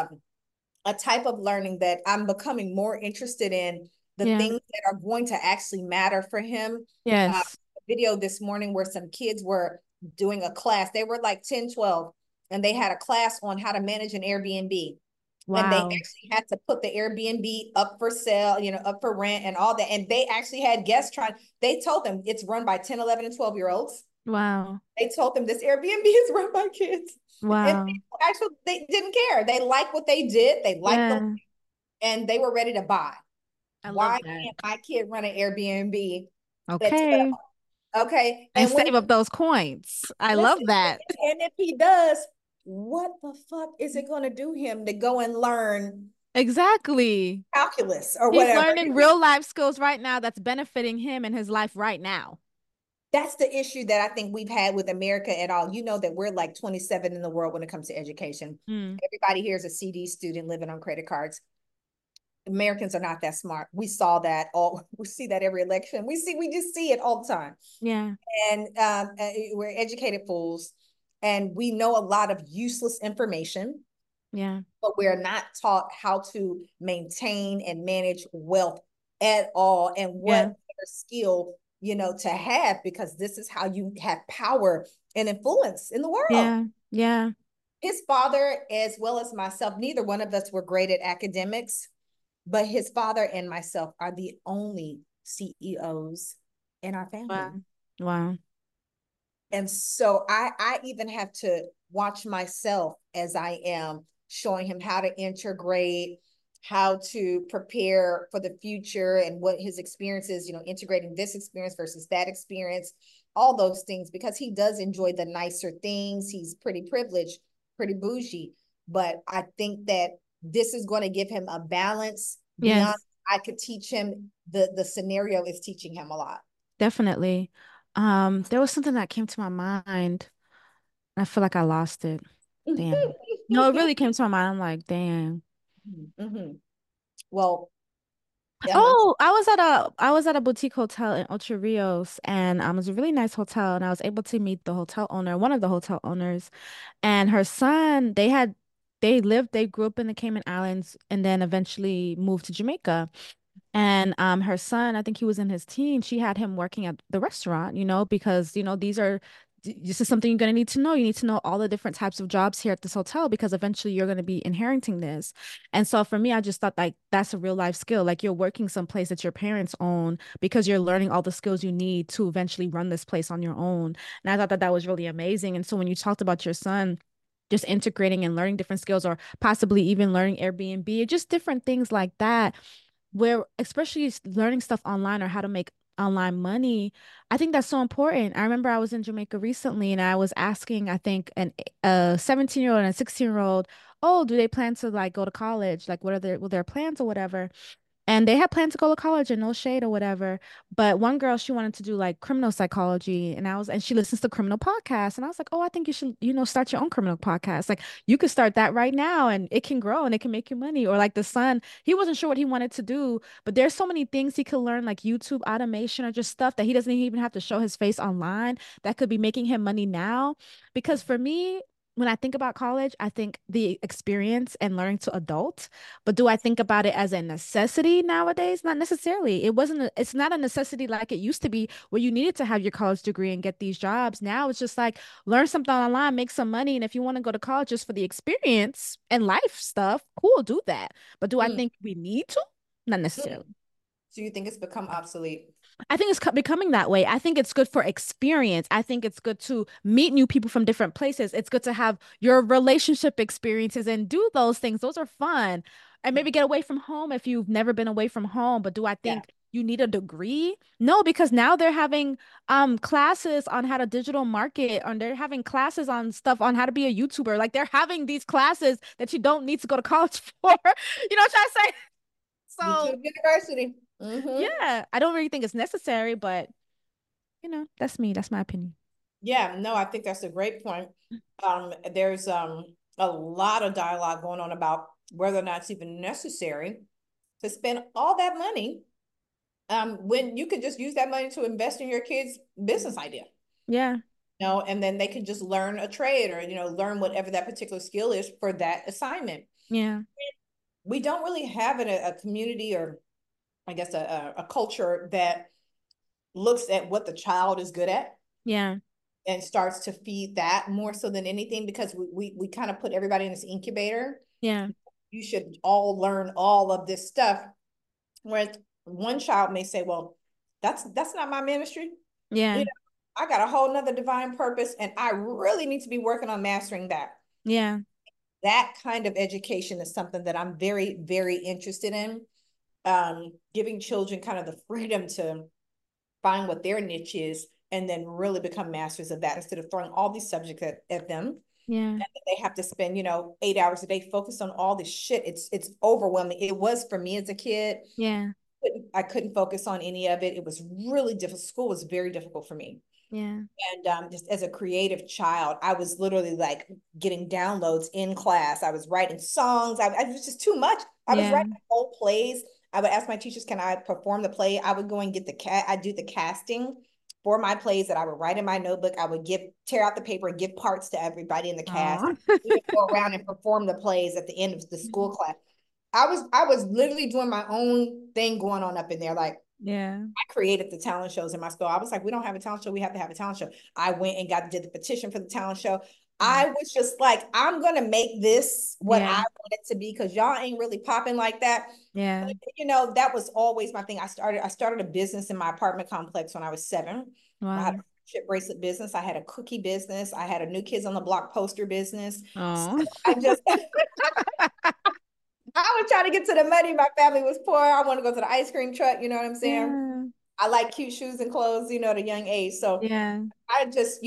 a type of learning that I'm becoming more interested in, the Yeah. things that are going to actually matter for him. Yes. A video this morning where some kids were doing a class. They were like 10, 12, and they had a class on how to manage an Airbnb. And they Wow. actually had to put the Airbnb up for sale, up for rent and all that. And they actually had guests trying, they told them it's run by 10, 11, and 12-year-olds. Wow. They told them this Airbnb is run by kids. And Wow. actually, they didn't care. They liked what they did. They liked them Yeah. and they were ready to buy. I love Why that. can't my kid run an Airbnb at Okay. 12? Okay. And And when save up those coins. I love listen, that. and if he does, what the fuck is it going to do him to go and learn? Exactly. calculus or He's whatever. learning real life skills right now that's benefiting him in his life right now. That's the issue that I think we've had with America at all. You know that we're like 27 in the world when it comes to education. Mm. Everybody here is a CD student living on credit cards. Americans are not that smart. We saw that all. We see that every election. We just see it all the time. Yeah. And we're educated fools, and we know a lot of useless information, Yeah. but we're not taught how to maintain and manage wealth at all, and what Yeah. skill to have, because this is how you have power and influence in the world. Yeah. Yeah. His father, as well as myself, neither one of us were great at academics, but his father and myself are the only CEOs in our family. Wow. Wow. And so I even have to watch myself as I am showing him how to integrate, how to prepare for the future, and what his experience is, integrating this experience versus that experience, all those things, because he does enjoy the nicer things. He's pretty privileged, pretty bougie. But I think that this is going to give him a balance beyond. Yes, I could teach him, the scenario is teaching him a lot. definitely. There was something that came to my mind. I feel like I lost it. Damn. No, it really came to my mind. I'm like, damn. Mm-hmm. Well, I'm Oh, I was at a boutique hotel in Ocho Rios, and it was a really nice hotel, and I was able to meet the hotel owner, one of the hotel owners, and her son. They grew up in the Cayman Islands, and then eventually moved to Jamaica. And her son, I think he was in his teens, she had him working at the restaurant, because, this is something you're going to need to know. You need to know all the different types of jobs here at this hotel because eventually you're going to be inheriting this. And so for me, I just thought like that's a real life skill. Like you're working someplace that your parents own because you're learning all the skills you need to eventually run this place on your own. And I thought that that was really amazing. And so when you talked about your son, just integrating and learning different skills or possibly even learning Airbnb, just different things like that where especially learning stuff online or how to make online money, I think that's so important. I remember I was in Jamaica recently and I was asking, I think, a 17-year-old and a 16-year-old, oh, do they plan to like go to college? Like what are their plans or whatever? And they had planned to go to college and no shade or whatever. But one girl, she wanted to do like criminal psychology. And she listens to criminal podcasts. And I was like, oh, I think you should, start your own criminal podcast. Like you could start that right now and it can grow and it can make you money. Or like the son, he wasn't sure what he wanted to do, but there's so many things he could learn, like YouTube automation or just stuff that he doesn't even have to show his face online that could be making him money now. Because for me, when I think about college, I think the experience and learning to adult. But do I think about it as a necessity nowadays? Not necessarily. It's not a necessity like it used to be where you needed to have your college degree and get these jobs. Now it's just like learn something online, make some money. And if you want to go to college just for the experience and life stuff, cool, do that. But do I Mm, think we need to? Not mm. necessarily. So you think it's become obsolete? I think it's becoming that way. I think it's good for experience. I think it's good to meet new people from different places. It's good to have your relationship experiences and do those things. Those are fun. And maybe get away from home if you've never been away from home. But do I Yeah. think you need a degree? No, because now they're having classes on how to digital market, and they're having classes on stuff on how to be a YouTuber. Like they're having these classes that you don't need to go to college for. You know what I'm trying to say? So YouTube University. Mm-hmm. yeah, I don't really think it's necessary, but that's me. That's my opinion. Yeah, no, I think that's a great point. There's a lot of dialogue going on about whether or not it's even necessary to spend all that money when you could just use that money to invest in your kids' business idea. Yeah. And then they can just learn a trade, or learn whatever that particular skill is for that assignment. Yeah. We don't really have a community, or I guess a culture that looks at what the child is good at Yeah. and starts to feed that more so than anything, because we kind of put everybody in this incubator. Yeah. You should all learn all of this stuff. Whereas one child may say, well, that's not my ministry. You Yeah. know, I got a whole nother divine purpose, and I really need to be working on mastering that. Yeah. That kind of education is something that I'm very, very interested in. Giving children kind of the freedom to find what their niche is and then really become masters of that, instead of throwing all these subjects at them. Yeah. They have to spend, 8 hours a day focused on all this shit. It's overwhelming. It was for me as a kid. Yeah. I couldn't focus on any of it. It was really difficult. School was very difficult for me. Yeah. And just as a creative child, I was literally like getting downloads in class. I was writing songs. I was just too much. I was Yeah. writing whole plays. I would ask my teachers, "Can I perform the play?" I would go and get the cat. I do the casting for my plays that I would write in my notebook. I would tear out the paper and give parts to everybody in the cast. Aw. We would go around and perform the plays at the end of the school class. I was literally doing my own thing going on up in there. Like, Yeah. I created the talent shows in my school. I was like, we don't have a talent show. We have to have a talent show. I went and did the petition for the talent show. Mm. I was just like, I'm gonna make this what I Yeah. want it to be because y'all ain't really popping like that. But Yeah. that was always my thing. I started a business in my apartment complex when I was 7. I had a Wow. friendship bracelet business. I had a cookie business. I had a New Kids on the Block poster business. So Oh. I just I was trying to get to the money. My family was poor. I want to go to the ice cream truck. You know what I'm saying? Yeah. I like cute shoes and clothes, at a young age. So Yeah. I just,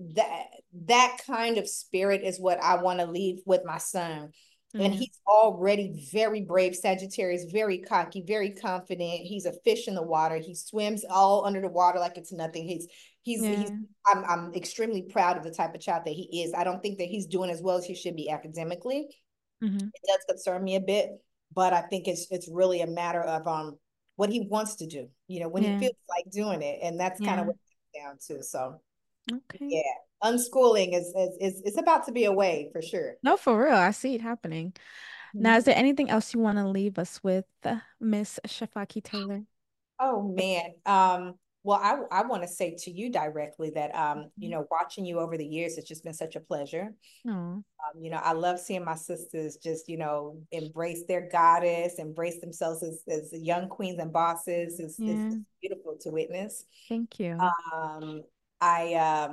that kind of spirit is what I want to leave with my son. And Yeah. he's already very brave, Sagittarius, very cocky, very confident. He's a fish in the water. He swims all under the water like it's nothing. He's Yeah. I'm extremely proud of the type of child that he is. I don't think that he's doing as well as he should be academically. Mm-hmm. It does concern me a bit, but I think it's really a matter of what he wants to do, when he Yeah. feels like doing it. And that's kind of Yeah. what it's down to. So Okay. yeah, unschooling is about to be a way for sure. No, for real. I see it happening. Now, is Mhm. there anything else you want to leave us with, Miss Shafaki Taylor? Oh man. Well, I want to say to you directly that watching you over the years, it's just been such a pleasure. Oh, I love seeing my sisters just, embrace their goddess, embrace themselves as young queens and bosses. It's yeah. beautiful to witness. Thank you. Um, I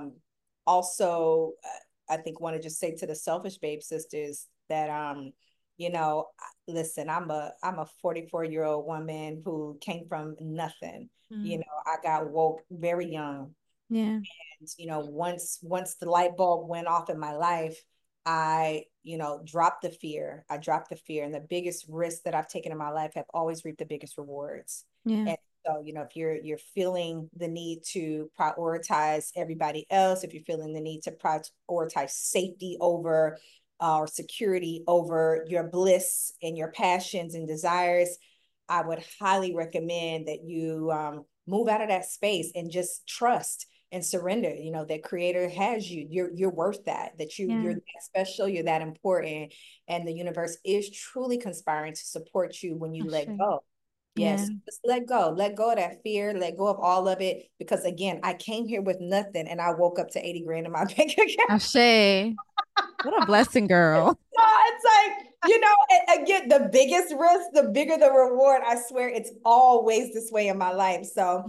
also, I think, want to just say to the Selfish Babe sisters that, you know, listen, I'm a 44-year-old woman who came from nothing. Mm. I got woke very young. Yeah. And once the light bulb went off in my life, I dropped the fear. I dropped the fear, and the biggest risks that I've taken in my life have always reaped the biggest rewards. Yeah. And so, if you're feeling the need to prioritize everybody else, if you're feeling the need to prioritize safety over or security over your bliss and your passions and desires, I would highly recommend that you move out of that space and just trust and surrender. That creator has you. You're worth that you're Yeah. that special, you're that important, and the universe is truly conspiring to support you when you let Ashe. go. Yeah. Yes, just let go of that fear, let go of all of it, because again, I came here with nothing and I woke up to 80 grand in my bank account. Ashe. What a blessing, girl. It's like, again, the biggest risk, the bigger the reward. I swear it's always this way in my life. So,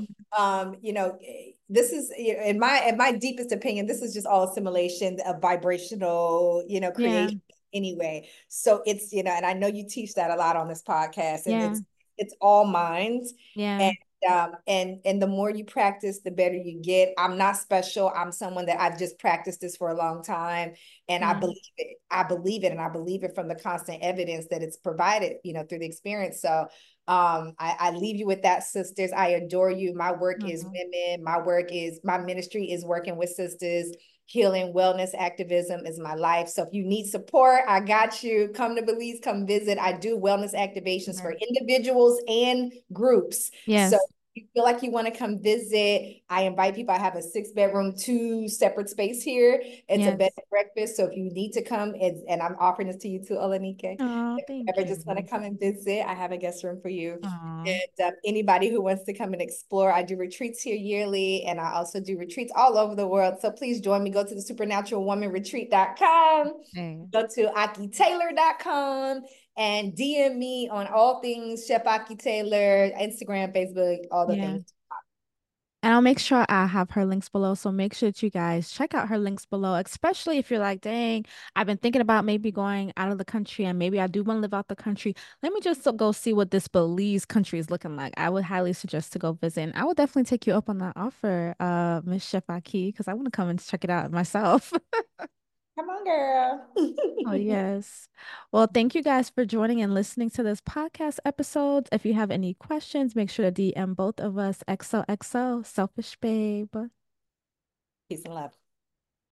this is, in my deepest opinion, this is just all assimilation of vibrational, Yeah. creation anyway. So and I know you teach that a lot on this podcast, and Yeah. it's all minds. Yeah. And and the more you practice, the better you get. I'm not special. I'm someone that I've just practiced this for a long time, and I Yeah. believe it. I believe it, and I believe it from the constant evidence that it's provided, through the experience. So I leave you with that, sisters. I adore you. My work is Oh, women. My ministry is working with sisters. Healing, wellness, activism is my life. So if you need support, I got you. Come to Belize, come visit. I do wellness activations yeah. for individuals and groups. So Yes. you feel like you want to come visit, I invite people. I have a 6-bedroom, 2 separate space here. It's a bed Yes. and breakfast. So if you need to come, and I'm offering this to you too, Olanike. Oh, If you thank ever just want to you. come and visit, I have a guest room for you. Oh, And anybody who wants to come and explore, I do retreats here yearly, and I also do retreats all over the world. So please join me. Go to the supernaturalwomanretreat.com, hey. go to akitaylor.com, and DM me on all things Chef Aki Taylor, Instagram, Facebook, all the Yeah. things. And I'll make sure I have her links below. So make sure that you guys check out her links below, especially if you're like, dang, I've been thinking about maybe going out of the country and maybe I do want to live out the country. Let me just go see what this Belize country is looking like. I would highly suggest to go visit. And I would definitely take you up on that offer, Miss Chef Aki, because I want to come and check it out myself. Come on, girl. Oh, yes. Well, thank you guys for joining and listening to this podcast episode. If you have any questions, make sure to DM both of us. XOXO, Selfish Babe. Peace and love.